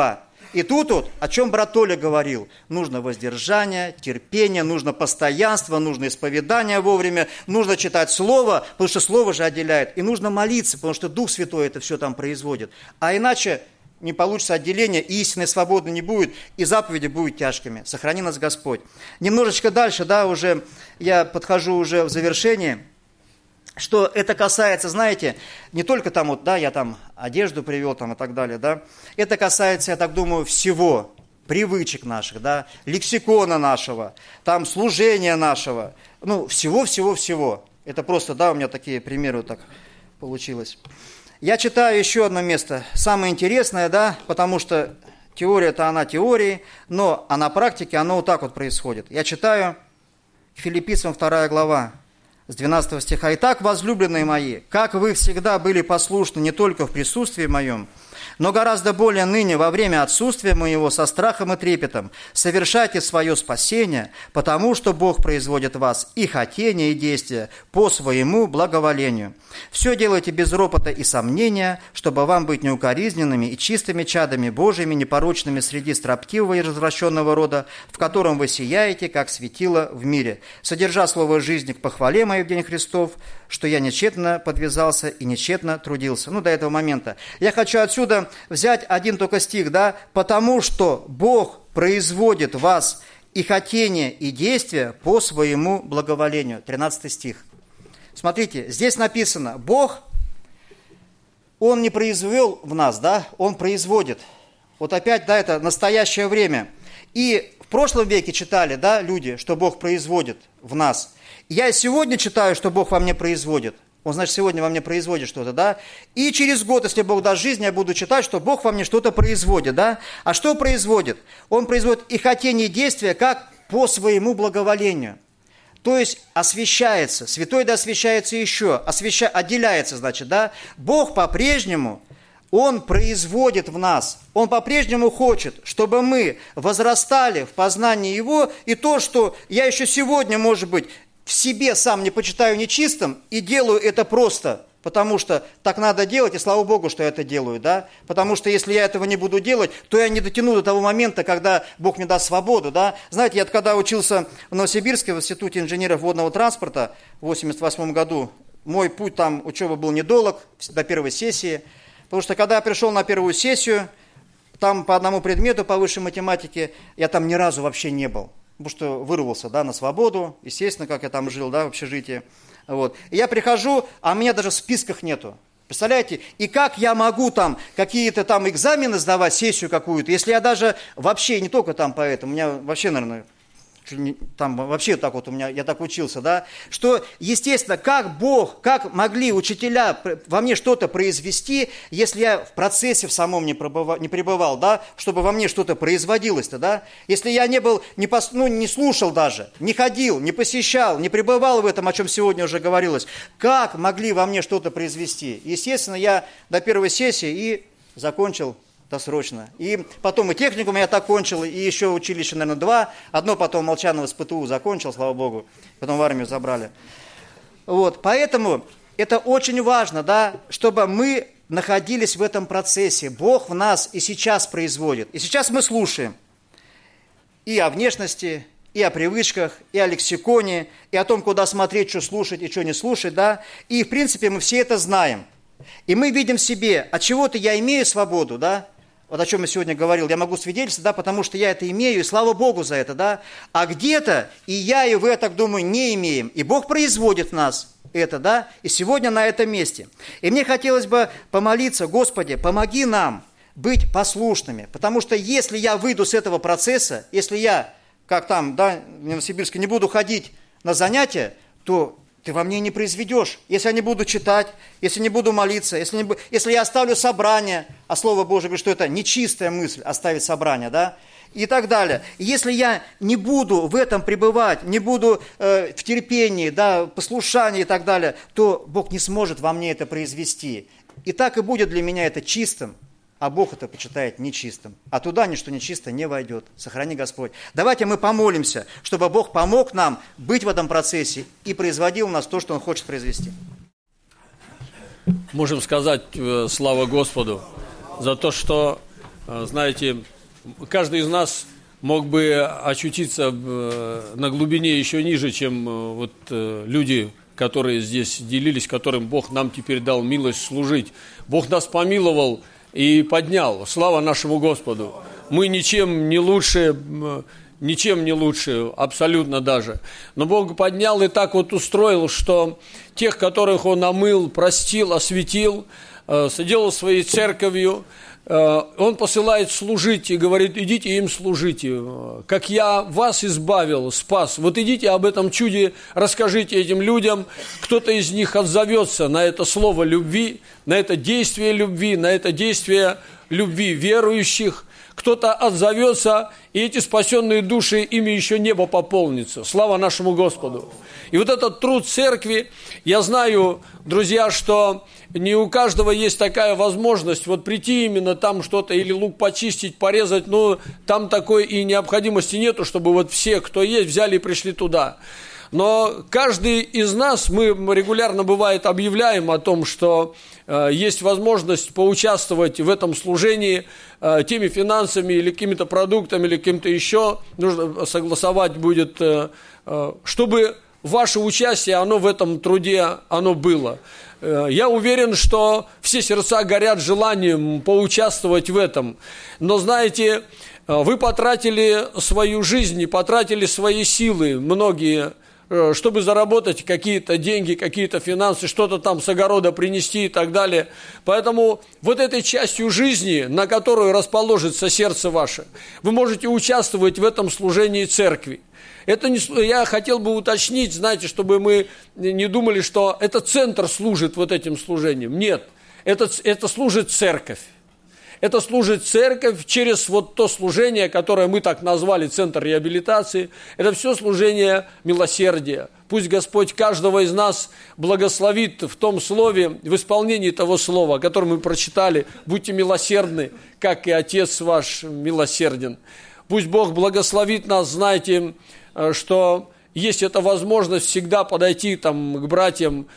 И тут вот, о чем брат Толя говорил, нужно воздержание, терпение, нужно постоянство, нужно исповедание вовремя, нужно читать Слово, потому что Слово же отделяет, и нужно молиться, потому что Дух Святой это все там производит. А иначе не получится отделение, и истинной свободы не будет, и заповеди будут тяжкими. Сохрани нас Господь. Немножечко дальше, да, уже я подхожу уже в завершение, что это касается, знаете, не только там вот, да, я там одежду привел там и так далее, да, это касается, я так думаю, всего, привычек наших, да, лексикона нашего, там служения нашего, ну, всего-всего-всего. Это просто, да, у меня такие примеры вот так получилось. Я читаю еще одно место, самое интересное, да, потому что теория-то она теории, но а на практике оно вот так вот происходит. Я читаю Филиппийцам вторая глава, с двенадцатого стиха. «Итак, возлюбленные мои, как вы всегда были послушны не только в присутствии моем, но гораздо более ныне во время отсутствия моего со страхом и трепетом совершайте свое спасение, потому что Бог производит в вас и хотение, и действия по своему благоволению. Все делайте без ропота и сомнения, чтобы вам быть неукоризненными и чистыми чадами Божьими, непорочными среди строптивого и развращенного рода, в котором вы сияете, как светило в мире, содержа слово жизни к похвале моей в день Христов, что я нечетно подвязался и нечетно трудился». Ну, до этого момента. Я хочу отсюда взять один только стих, да, «потому что Бог производит в вас и хотение, и действия по своему благоволению». тринадцатый стих. Смотрите, здесь написано, Бог, Он не произвел в нас, да, Он производит. Вот опять, да, это настоящее время. И в прошлом веке читали, да, люди, что Бог производит в нас. Я сегодня читаю, что Бог во мне производит. Он, значит, сегодня во мне производит что-то, да? И через год, если Бог даст жизнь, я буду читать, что Бог во мне что-то производит, да? А что производит? Он производит и хотение, и действия, как по своему благоволению. То есть освящается, святой да освящается еще, освяща... отделяется, значит, да? Бог по-прежнему, Он производит в нас, Он по-прежнему хочет, чтобы мы возрастали в познании Его, и то, что я еще сегодня, может быть, в себе сам не почитаю нечистым и делаю это просто, потому что так надо делать, и слава Богу, что я это делаю, да? Потому что если я этого не буду делать, то я не дотяну до того момента, когда Бог мне даст свободу, да? Знаете, я когда учился в Новосибирске в Институте инженеров водного транспорта в восемьдесят восьмом году, мой путь там учебы был недолг до первой сессии, потому что когда я пришел на первую сессию, там по одному предмету по высшей математике я там ни разу вообще не был. Потому что вырвался, да, на свободу, естественно, как я там жил, да, в общежитии. Вот. И я прихожу, а меня даже в списках нету. Представляете? И как я могу там какие-то там экзамены сдавать, сессию какую-то, если я даже вообще, не только там поэтому, у меня вообще, наверное, там вообще так вот у меня, я так учился, да, что, естественно, как Бог, как могли учителя во мне что-то произвести, если я в процессе в самом не, пробывал, не пребывал, да, чтобы во мне что-то производилось-то, да, если я не был, не, пос, ну, не слушал даже, не ходил, не посещал, не пребывал в этом, о чем сегодня уже говорилось, как могли во мне что-то произвести? Естественно, я до первой сессии и закончил досрочно. И потом и техникум я так кончил, и еще училище, наверное, два. Одно потом Молчанова с ПТУ закончил, слава Богу. Потом в армию забрали. Вот, поэтому это очень важно, да, чтобы мы находились в этом процессе. Бог в нас и сейчас производит. И сейчас мы слушаем и о внешности, и о привычках, и о лексиконе, и о том, куда смотреть, что слушать и что не слушать, да. И, в принципе, мы все это знаем. И мы видим в себе, от чего-то я имею свободу, да, вот о чем я сегодня говорил, я могу свидетельствовать, да, потому что я это имею, и слава Богу за это, да, а где-то и я, и вы, я так думаю, не имеем, и Бог производит в нас это, да, и сегодня на этом месте. И мне хотелось бы помолиться, Господи, помоги нам быть послушными, потому что если я выйду с этого процесса, если я, как там, да, в Новосибирске, не буду ходить на занятия, то ты во мне не произведешь, если я не буду читать, если не буду молиться, если, не, если я оставлю собрание, а Слово Божие говорит, что это нечистая мысль, оставить собрание, да, и так далее. И если я не буду в этом пребывать, не буду э, в терпении, да, послушании и так далее, то Бог не сможет во мне это произвести. И так и будет для меня это чистым, а Бог это почитает нечистым. А туда ничто нечисто не войдет. Сохрани Господь. Давайте мы помолимся, чтобы Бог помог нам быть в этом процессе и производил у нас то, что Он хочет произвести. Можем сказать, слава Господу, за то, что, знаете, каждый из нас мог бы очутиться на глубине еще ниже, чем вот люди, которые здесь делились, которым Бог нам теперь дал милость служить. Бог нас помиловал и поднял. Слава нашему Господу! Мы ничем не лучше, ничем не лучше, абсолютно даже. Но Бог поднял и так вот устроил, что тех, которых Он омыл, простил, осветил, соделал своей церковью, Он посылает служить и говорит: идите им служите, как я вас избавил, спас. Вот идите об этом чуде, расскажите этим людям. Кто-то из них отзовется на это слово любви, на это действие любви, на это действие любви верующих. Кто-то отзовется, и эти спасенные души, ими еще небо пополнится. Слава нашему Господу! И вот этот труд церкви, я знаю, друзья, что не у каждого есть такая возможность вот прийти именно там что-то, или лук почистить, порезать, но там такой и необходимости нету, чтобы вот все, кто есть, взяли и пришли туда. Но каждый из нас, мы регулярно, бывает, объявляем о том, что э, есть возможность поучаствовать в этом служении э, теми финансами или какими-то продуктами, или каким-то еще, нужно согласовать будет, э, э, чтобы ваше участие, оно в этом труде, оно было. Э, я уверен, что все сердца горят желанием поучаствовать в этом. Но знаете, вы потратили свою жизнь, потратили свои силы, многие, чтобы заработать какие-то деньги, какие-то финансы, что-то там с огорода принести и так далее. Поэтому вот этой частью жизни, на которую расположится сердце ваше, вы можете участвовать в этом служении церкви. Это не, я хотел бы уточнить, знаете, чтобы мы не думали, что это центр служит вот этим служением. Нет, это, это служит церковь. Это служит церковь через вот то служение, которое мы так назвали центр реабилитации. Это все служение милосердия. Пусть Господь каждого из нас благословит в том слове, в исполнении того слова, которое мы прочитали. Будьте милосердны, как и Отец ваш милосерден. Пусть Бог благословит нас, знаете, что есть эта возможность всегда подойти там, к братьям,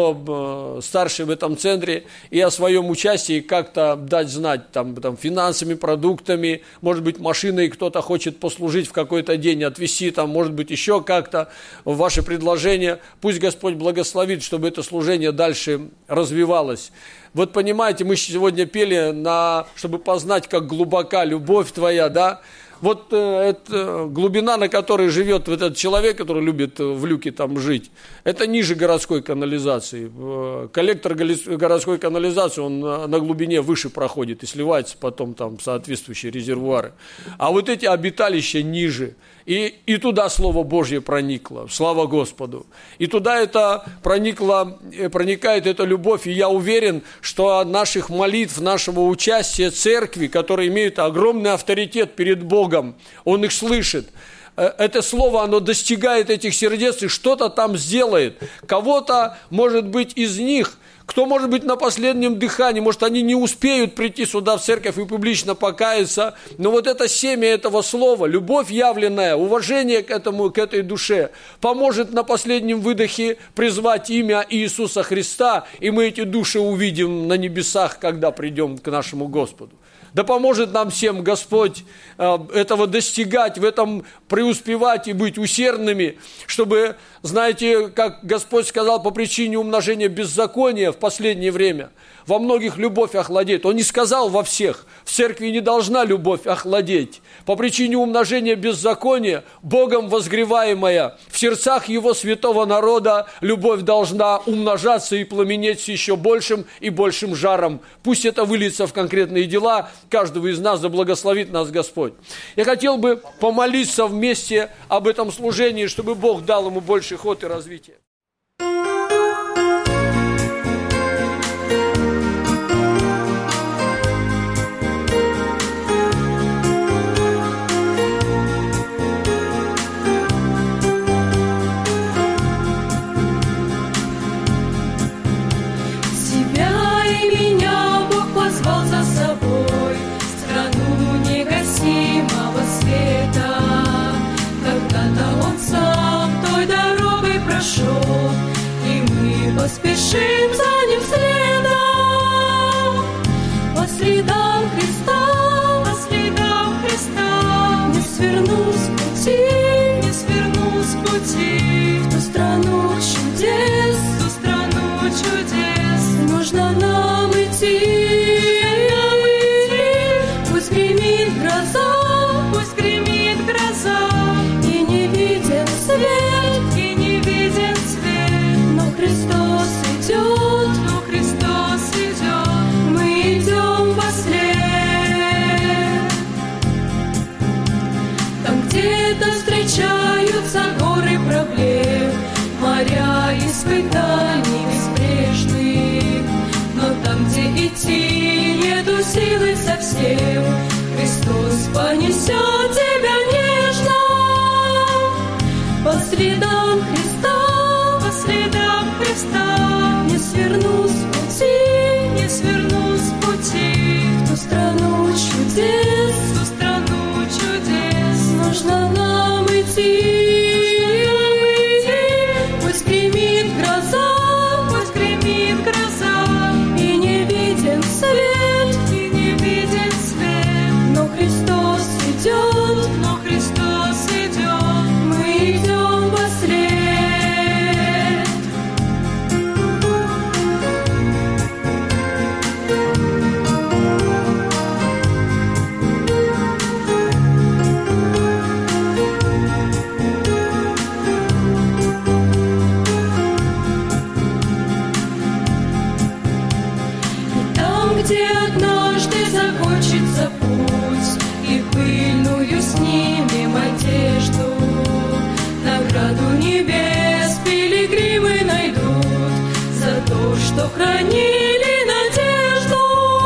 кто старше в этом центре, и о своем участии как-то дать знать там, там, финансами, продуктами, может быть, машиной кто-то хочет послужить в какой-то день, отвезти, там, может быть, еще как-то ваши предложения. Пусть Господь благословит, чтобы это служение дальше развивалось. Вот понимаете, мы сегодня пели, на, чтобы познать, как глубока любовь твоя, да? Вот э, эта глубина, на которой живет вот этот человек, который любит в люке там жить, это ниже городской канализации. Коллектор городской канализации, он на, на глубине выше проходит и сливается потом там в соответствующие резервуары. А вот эти обиталища ниже. И, и туда Слово Божье проникло, слава Господу. И туда это проникло, проникает эта любовь. И я уверен, что от наших молитв, нашего участия церкви, которые имеют огромный авторитет перед Богом, Он их слышит. Это слово, оно достигает этих сердец и что-то там сделает. Кого-то, может быть, из них, кто, может быть, на последнем дыхании, может, они не успеют прийти сюда в церковь и публично покаяться, но вот это семя этого слова, любовь явленная, уважение к этому, к этой душе, поможет на последнем выдохе призвать имя Иисуса Христа, и мы эти души увидим на небесах, когда придем к нашему Господу. Да поможет нам всем Господь этого достигать, в этом преуспевать и быть усердными, чтобы, знаете, как Господь сказал, по причине умножения беззакония в последнее время во многих любовь охладеет. Он не сказал во всех. В церкви не должна любовь охладеть. По причине умножения беззакония, Богом возгреваемая, в сердцах Его святого народа любовь должна умножаться и пламенеть с еще большим и большим жаром. Пусть это выльется в конкретные дела каждого из нас, да благословит нас Господь. Я хотел бы помолиться вместе об этом служении, чтобы Бог дал ему больше ход и развитие. Света, когда-то он сам той дорогой прошел, и сверну с пути, не сверну с пути в ту страну чудес, в ту страну чудес. Нужно нам идти, нам идти. Пусть гремит гроза, пусть гремит гроза, и не виден свет, и не виден свет, но Христос идет, но Христос идет, мы идем во след. Там где-то встречаются горы проблем, моря испытаний безбрежных, но там, где идти нету силы совсем, Христос понесет тебя нежно по следам Христа, по следам Христа. Не сверну с пути, не сверну с пути в ту страну чудес, в ту страну чудес. Нужно нам идти, пусть гремит гроза, пусть гремит гроза, и не виден свет, и не виден свет, но Христос идет, но Христос идет, мы идем во след. Где однажды закончится путь, и пыльную снимем одежду, награду небес пилигримы найдут за то, что хранили надежду.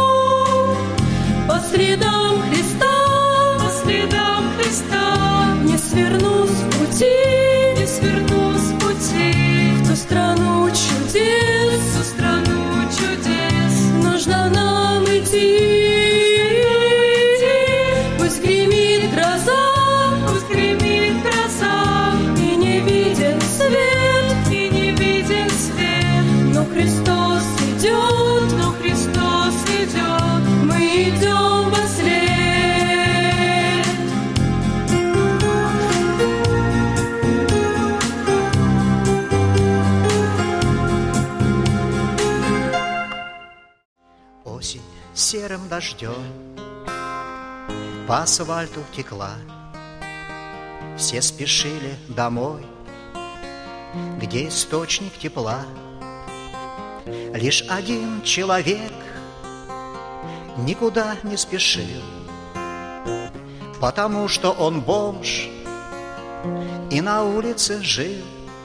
По следам Христа, по следам Христа, не сверну с пути, не сверну с пути в ту страну чудес, в ту страну чудес. Нужно нам идти, пусть гремит гроза, пусть гремит гроза, и не виден свет, и не виден свет, но Христос идет, но Христос идет, мы идем во след. Осень серым дождем по асфальту текла, все спешили домой, где источник тепла. Лишь один человек никуда не спешил, потому что он бомж и на улице жил.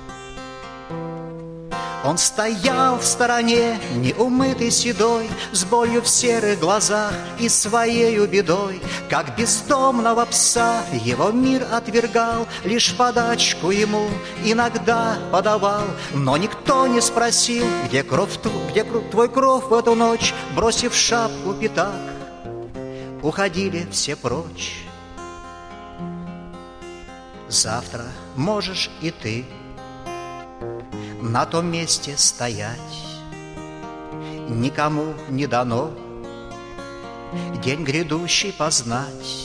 Он стоял в стороне, неумытый седой, с болью в серых глазах и своею бедой. Как бездомного пса его мир отвергал, лишь подачку ему иногда подавал. Но никто не спросил, где кровь, где твой кров в эту ночь, бросив шапку пятак, уходили все прочь. Завтра можешь и ты на том месте стоять, никому не дано день грядущий познать.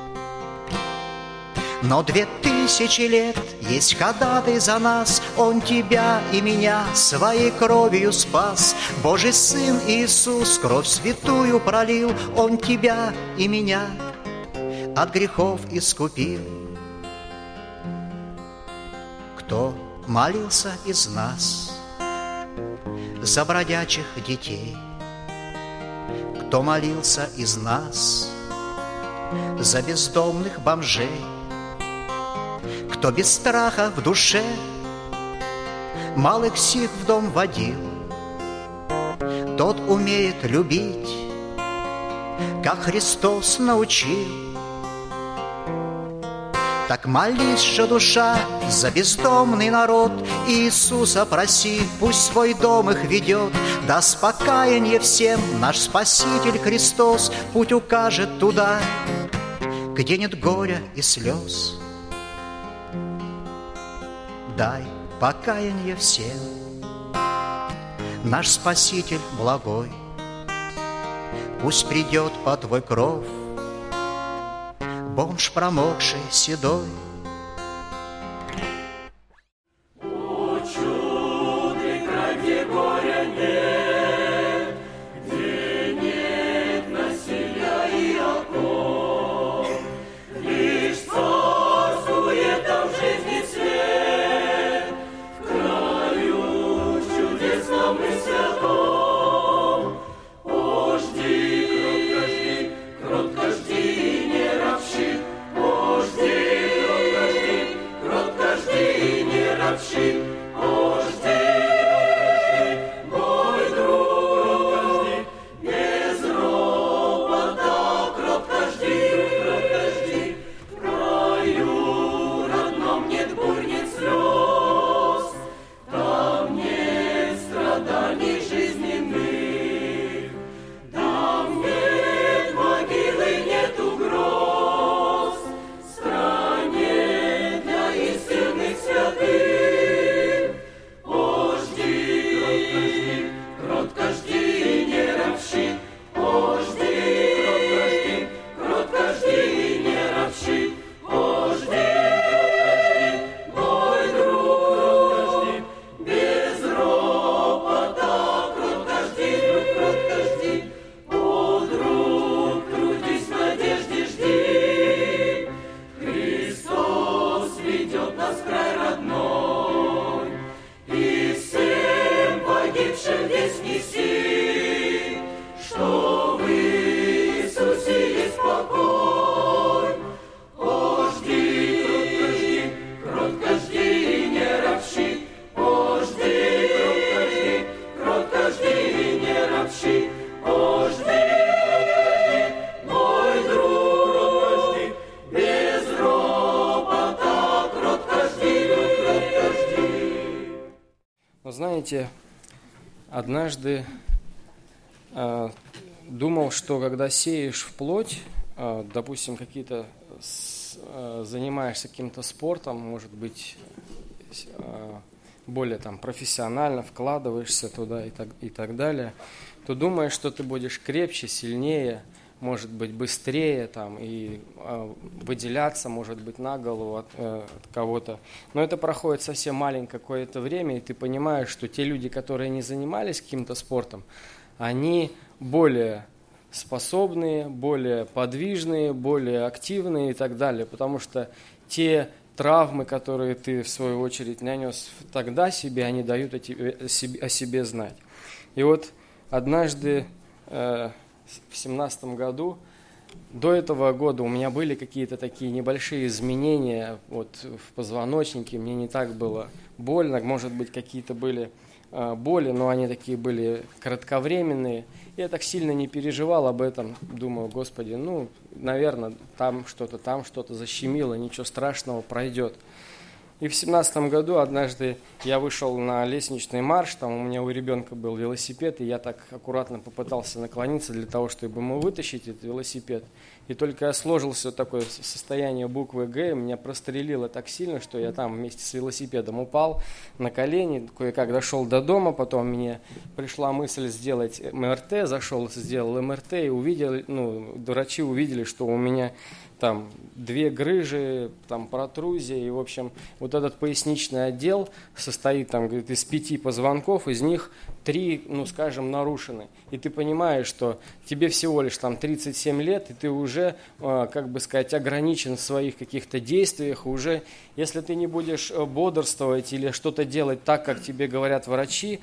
Но две тысячи лет есть ходатай за нас, Он тебя и меня своей кровью спас. Божий Сын Иисус кровь святую пролил, Он тебя и меня от грехов искупил. Кто молился из нас за бродячих детей? Кто молился из нас за бездомных бомжей? Кто без страха в душе малых сих в дом водил? Тот умеет любить, как Христос научил. Так молись же, душа, за бездомный народ, Иисуса проси, пусть свой дом их ведет. Даст покаяние всем наш Спаситель Христос, путь укажет туда, где нет горя и слез. Дай покаяние всем, наш Спаситель благой, пусть придет по твой кров, бомж промокший, седой. Знаете, однажды э, думал, что когда сеешь в плоть, э, допустим, какие-то с, э, занимаешься каким-то спортом, может быть, э, более там профессионально вкладываешься туда и так, и так далее, то думаешь, что ты будешь крепче, сильнее, может быть, быстрее там, и э, выделяться, может быть, на голову от, э, от кого-то. Но это проходит совсем маленькое какое-то время, и ты понимаешь, что те люди, которые не занимались каким-то спортом, они более способные, более подвижные, более активные и так далее, потому что те травмы, которые ты, в свою очередь, нанес тогда себе, они дают о, тебе, о себе знать. И вот однажды... Э, в семнадцатом году, до этого года у меня были какие-то такие небольшие изменения вот, в позвоночнике, мне не так было больно, может быть, какие-то были э, боли, но они такие были кратковременные. Я так сильно не переживал об этом, думаю, Господи, ну, наверное, там что-то, там что-то защемило, ничего страшного, пройдет. И в семнадцатом году однажды я вышел на лестничный марш, там у меня у ребенка был велосипед, и я так аккуратно попытался наклониться для того, чтобы ему вытащить этот велосипед. И только я сложился в такое состояние буквы «Г», и меня прострелило так сильно, что я там вместе с велосипедом упал на колени, кое-как дошел до дома, потом мне пришла мысль сделать эм эр тэ, зашел, сделал эм эр тэ, и увидел, ну, врачи увидели, что у меня там две грыжи, там протрузия, и, в общем, вот этот поясничный отдел состоит там, говорит, из пяти позвонков, из них три, ну, скажем, нарушены. И ты понимаешь, что тебе всего лишь там тридцать семь лет, и ты уже, как бы сказать, ограничен в своих каких-то действиях, уже, если ты не будешь бодрствовать или что-то делать так, как тебе говорят врачи,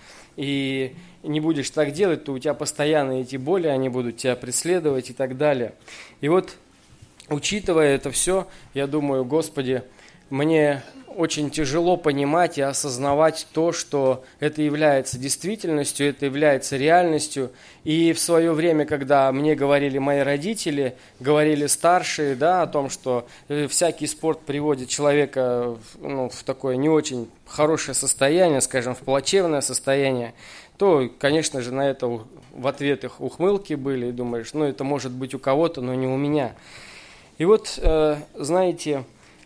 и не будешь так делать, то у тебя постоянно эти боли, они будут тебя преследовать и так далее. И вот, учитывая это все, я думаю, Господи, мне очень тяжело понимать и осознавать то, что это является действительностью, это является реальностью. И в свое время, когда мне говорили мои родители, говорили старшие, да, о том, что всякий спорт приводит человека, ну, в такое не очень хорошее состояние, скажем, в плачевное состояние, то, конечно же, на это в ответ их ухмылки были, и думаешь, ну, это может быть у кого-то, но не у меня. И вот, э, знаете,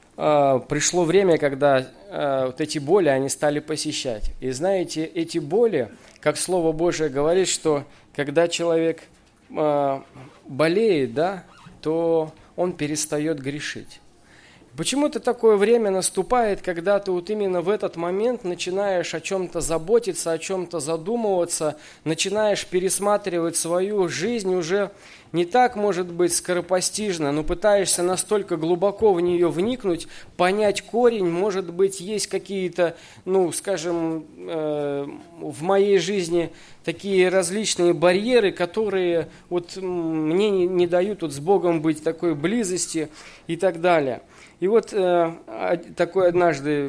э, пришло время, когда э, вот эти боли, они стали посещать. И знаете, эти боли, как Слово Божие говорит, что когда человек э, болеет, да, то он перестает грешить. Почему-то такое время наступает, когда ты вот именно в этот момент начинаешь о чем-то заботиться, о чем-то задумываться, начинаешь пересматривать свою жизнь уже не так, может быть, скоропостижно, но пытаешься настолько глубоко в нее вникнуть, понять корень, может быть, есть какие-то, ну, скажем, э, в моей жизни такие различные барьеры, которые вот мне не, не дают вот с Богом быть такой близости и так далее. И вот э, такой однажды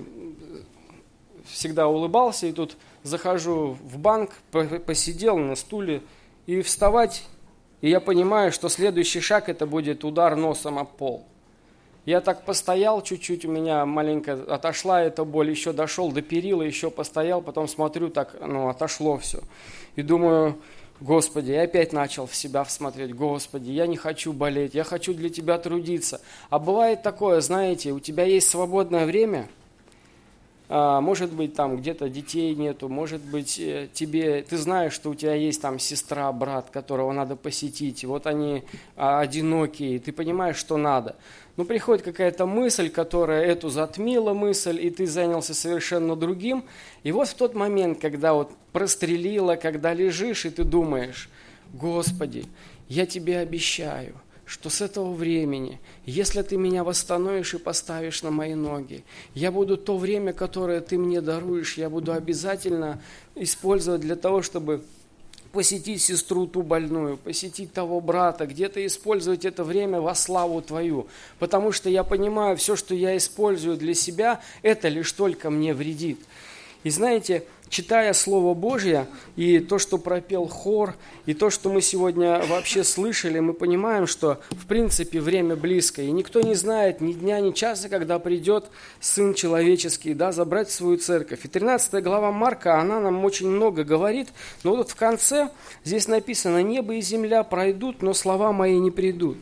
всегда улыбался, и тут захожу в банк, посидел на стуле, и вставать, и я понимаю, что следующий шаг это будет удар носом об пол. Я так постоял чуть-чуть, у меня маленько отошла эта боль, еще дошел до перила, еще постоял, потом смотрю, так, ну, отошло все. И думаю, Господи, я опять начал в себя всмотреть, Господи, я не хочу болеть, я хочу для Тебя трудиться. А бывает такое, знаете, у тебя есть свободное время, а, может быть, там где-то детей нету, может быть, тебе, ты знаешь, что у тебя есть там сестра, брат, которого надо посетить, вот они а, одинокие, ты понимаешь, что надо. Но приходит какая-то мысль, которая эту затмила мысль, и ты занялся совершенно другим. И вот в тот момент, когда вот прострелило, когда лежишь, и ты думаешь, Господи, я Тебе обещаю, что с этого времени, если Ты меня восстановишь и поставишь на мои ноги, я буду то время, которое Ты мне даруешь, я буду обязательно использовать для того, чтобы посетить сестру ту больную, посетить того брата, где-то использовать это время во славу Твою. Потому что я понимаю, все, что я использую для себя, это лишь только мне вредит. И знаете, читая Слово Божье, и то, что пропел хор, и то, что мы сегодня вообще слышали, мы понимаем, что в принципе время близко, и никто не знает ни дня, ни часа, когда придет Сын Человеческий, да, забрать свою церковь. И тринадцатая глава Марка, она нам очень много говорит, но вот в конце здесь написано: «Небо и земля пройдут, но слова мои не придут».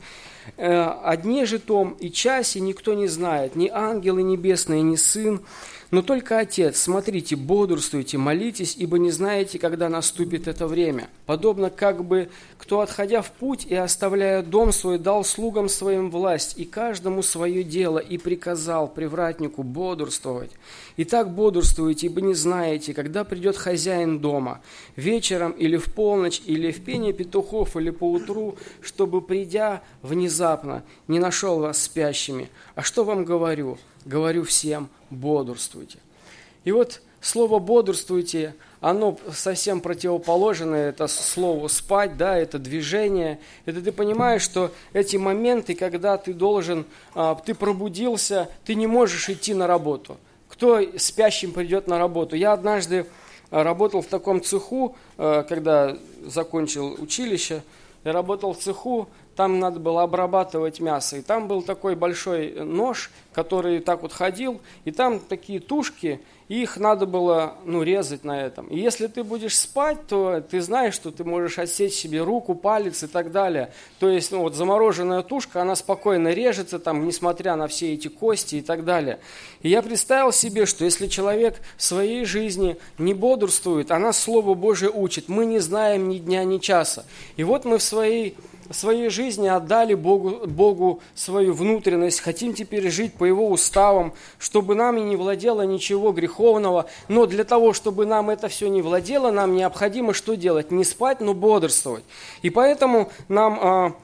О дне же том и часе никто не знает, ни ангелы небесные, ни Сын, но только Отец. Смотрите, бодрствуйте, молитесь, ибо не знаете, когда наступит это время. Подобно как бы кто, отходя в путь и оставляя дом свой, дал слугам своим власть, и каждому свое дело, и приказал привратнику бодрствовать. Итак, бодрствуйте, ибо не знаете, когда придет хозяин дома, вечером или в полночь, или в пение петухов, или поутру, чтобы, придя внезапно, не нашел вас спящими. А что вам говорю? Говорю всем, бодрствуйте. И вот слово «бодрствуйте», оно совсем противоположное, это слово «спать», да, это движение. Это ты понимаешь, что эти моменты, когда ты должен, ты пробудился, ты не можешь идти на работу. Кто спящим придет на работу? Я однажды работал в таком цеху, когда закончил училище, я работал в цеху, там надо было обрабатывать мясо. И там был такой большой нож, который так вот ходил, и там такие тушки, и их надо было, ну, резать на этом. И если ты будешь спать, то ты знаешь, что ты можешь отсечь себе руку, палец и так далее. То есть, ну, вот замороженная тушка, она спокойно режется, там, несмотря на все эти кости и так далее. И я представил себе, что если человек в своей жизни не бодрствует, она Слово Божие учит. Мы не знаем ни дня, ни часа. И вот мы в своей... в своей жизни отдали Богу, Богу свою внутренность, хотим теперь жить по Его уставам, чтобы нами не владело ничего греховного, но для того, чтобы нам это все не владело, нам необходимо что делать? Не спать, но бодрствовать. И поэтому нам а,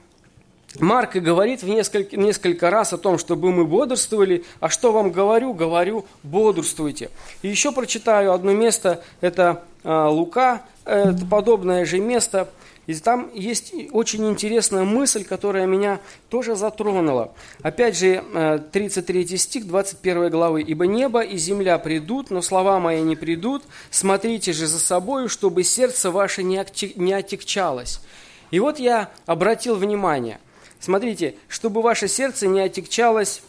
Марк и говорит в несколько, несколько раз о том, чтобы мы бодрствовали, а что вам говорю? Говорю, бодрствуйте. И еще прочитаю одно место, это а, Лука, это подобное же место. И там есть очень интересная мысль, которая меня тоже затронула. Опять же, тридцать третий стих двадцать первой главы. «Ибо небо и земля придут, но слова мои не придут. Смотрите же за собою, чтобы сердце ваше не отягчалось». И вот я обратил внимание. Смотрите, чтобы ваше сердце не отягчалось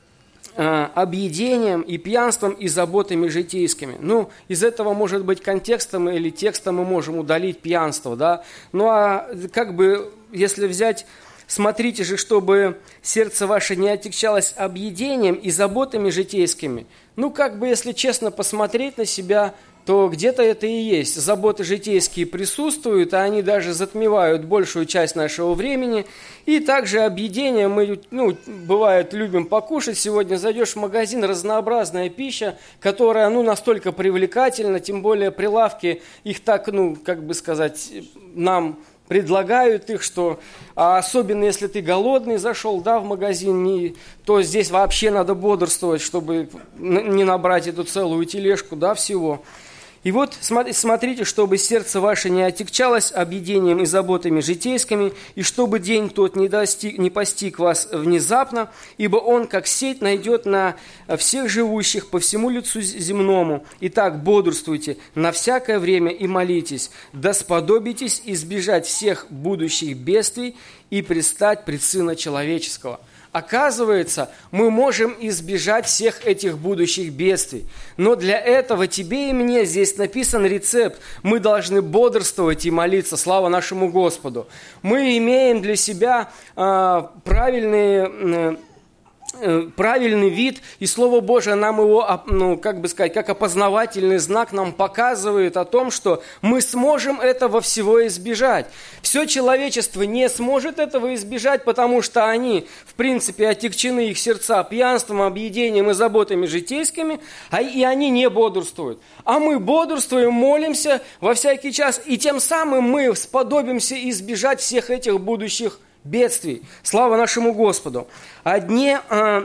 объедением и пьянством и заботами житейскими. Ну, из этого, может быть, контекстом или текстом мы можем удалить пьянство, да. Ну, а как бы, если взять, смотрите же, чтобы сердце ваше не отягчалось объедением и заботами житейскими. Ну, как бы, если честно посмотреть на себя, то где-то это и есть. Заботы житейские присутствуют, а они даже затмевают большую часть нашего времени. И также объедение, мы, ну, бывает, любим покушать. Сегодня зайдешь в магазин, разнообразная пища, которая, ну, настолько привлекательна, тем более прилавки, их так, ну, как бы сказать, нам предлагают их, что а особенно если ты голодный зашел, да, в магазин, не, то здесь вообще надо бодрствовать, чтобы не набрать эту целую тележку, да, всего. И вот смотрите, чтобы сердце ваше не отягчалось объедением и заботами житейскими, и чтобы день тот не, достиг, не постиг вас внезапно, ибо он, как сеть, найдет на всех живущих по всему лицу земному. Итак, бодрствуйте на всякое время и молитесь, да сподобитесь избежать всех будущих бедствий и предстать пред Сына Человеческого. Оказывается, мы можем избежать всех этих будущих бедствий. Но для этого тебе и мне здесь написан рецепт. Мы должны бодрствовать и молиться. Слава нашему Господу. Мы имеем для себя э, правильные... Э, правильный вид, и Слово Божие нам его, ну, как бы сказать, как опознавательный знак нам показывает о том, что мы сможем этого всего избежать. Все человечество не сможет этого избежать, потому что они, в принципе, отягчены их сердца пьянством, объедением и заботами житейскими, а и они не бодрствуют. А мы бодрствуем, молимся во всякий час, и тем самым мы сподобимся избежать всех этих будущих бедствий. Слава нашему Господу. Одни, э,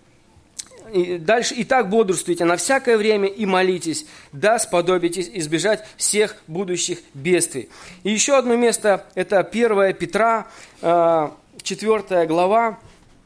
и дальше, и так бодрствуйте на всякое время и молитесь, да сподобитесь избежать всех будущих бедствий. И еще одно место, это первое Петра, э, четвёртая глава.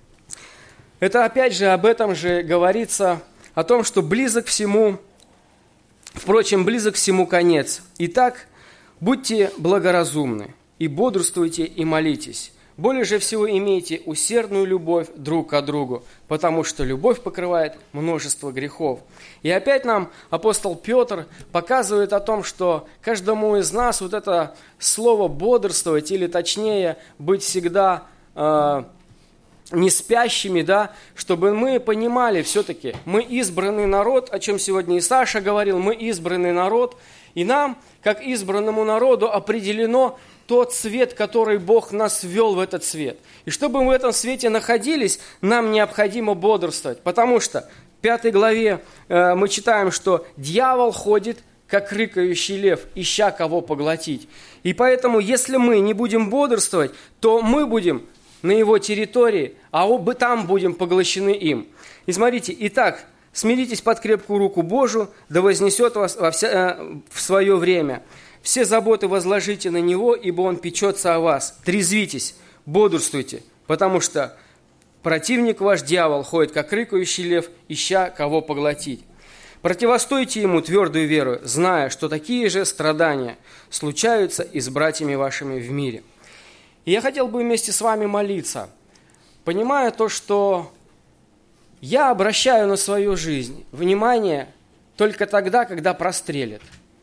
Это опять же об этом же говорится, о том, что близок всему, впрочем, близок всему конец. Итак, будьте благоразумны и бодрствуйте и молитесь. Более же всего имейте усердную любовь друг к другу, потому что любовь покрывает множество грехов. И опять нам апостол Петр показывает о том, что каждому из нас вот это слово бодрствовать, или точнее быть всегда э, не спящими, да, чтобы мы понимали все-таки, мы избранный народ, о чем сегодня и Саша говорил, мы избранный народ, и нам, как избранному народу, определено тот свет, который Бог нас ввел в этот свет. И чтобы мы в этом свете находились, нам необходимо бодрствовать. Потому что в пятой главе э, мы читаем, что дьявол ходит, как рыкающий лев, ища кого поглотить. И поэтому, если мы не будем бодрствовать, то мы будем на его территории, а оба там будем поглощены им. И смотрите, итак, смиритесь под крепкую руку Божию, да вознесет вас во вся, э, в свое время. Все заботы возложите на Него, ибо Он печется о вас. Трезвитесь, бодрствуйте, потому что противник ваш, дьявол, ходит, как рыкающий лев, ища кого поглотить. Противостойте ему твердую веру, зная, что такие же страдания случаются и с братьями вашими в мире. И я хотел бы вместе с вами молиться, понимая то, что я обращаю на свою жизнь внимание только тогда, когда прострелят.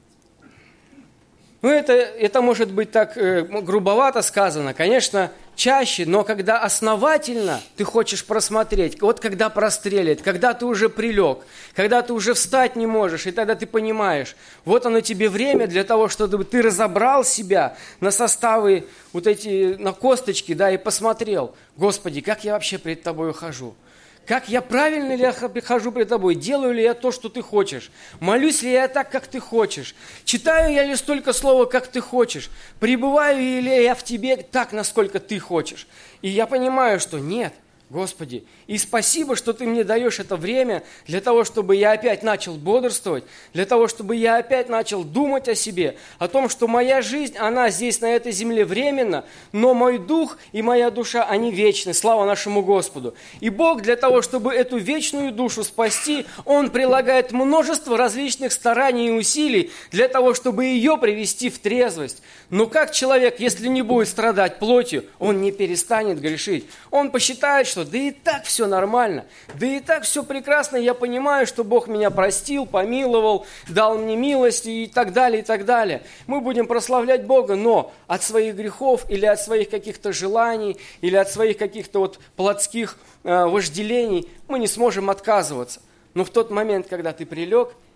Ну, это, это может быть так э, грубовато сказано, конечно, чаще, но когда основательно ты хочешь просмотреть, вот когда прострелят, когда ты уже прилег, когда ты уже встать не можешь, и тогда ты понимаешь, вот оно тебе время для того, чтобы ты разобрал себя на составы, вот эти, на косточки, да, и посмотрел, Господи, как я вообще пред Тобой хожу? Как я правильно ли я хожу пред Тобой? Делаю ли я то, что Ты хочешь? Молюсь ли я так, как Ты хочешь? Читаю я ли столько слова, как Ты хочешь? Пребываю ли я в Тебе так, насколько Ты хочешь? И я понимаю, что нет, Господи, и спасибо, что Ты мне даешь это время для того, чтобы я опять начал бодрствовать, для того, чтобы я опять начал думать о себе, о том, что моя жизнь, она здесь, на этой земле, временна, но мой дух и моя душа, они вечны, слава нашему Господу. И Бог для того, чтобы эту вечную душу спасти, Он прилагает множество различных стараний и усилий для того, чтобы ее привести в трезвость. Но как человек, если не будет страдать плотью, он не перестанет грешить. Он посчитает, что да и так все нормально, да и так все прекрасно, я понимаю, что Бог меня простил, помиловал, дал мне милость и так далее, и так далее. Мы будем прославлять Бога, но от своих грехов или от своих каких-то желаний, или от своих каких-то вот плотских э, вожделений мы не сможем отказываться. Но в тот момент, когда ты прилег,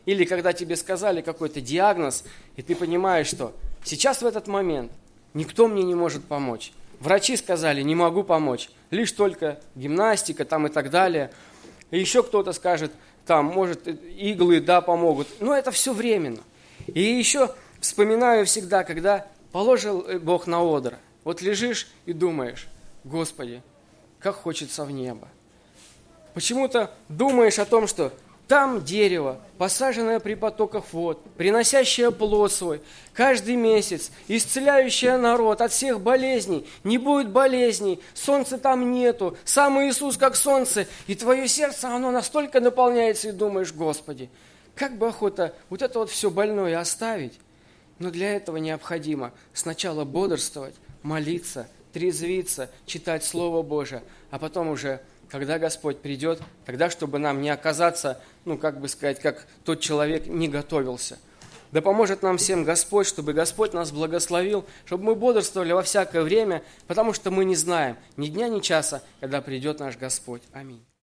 Или когда тебе сказали какой-то диагноз, и ты понимаешь, что сейчас в этот момент никто мне не может помочь. Врачи сказали, не могу помочь, лишь только гимнастика там и так далее. И еще кто-то скажет, там, может, иглы, да, помогут. Но это все временно. И еще вспоминаю всегда, когда положил Бог на одр. Вот лежишь и думаешь, Господи, как хочется в небо. Почему-то думаешь о том, что там дерево, посаженное при потоках вод, приносящее плод свой, каждый месяц, исцеляющее народ от всех болезней, не будет болезней, солнца там нету, сам Иисус как солнце, и твое сердце, оно настолько наполняется, и думаешь, Господи, как бы охота вот это вот все больное оставить, но для этого необходимо сначала бодрствовать, молиться, трезвиться, читать Слово Божие, а потом уже, когда Господь придет, тогда, чтобы нам не оказаться, ну, как бы сказать, как тот человек не готовился. Да поможет нам всем Господь, чтобы Господь нас благословил, чтобы мы бодрствовали во всякое время, потому что мы не знаем ни дня, ни часа, когда придет наш Господь. Аминь.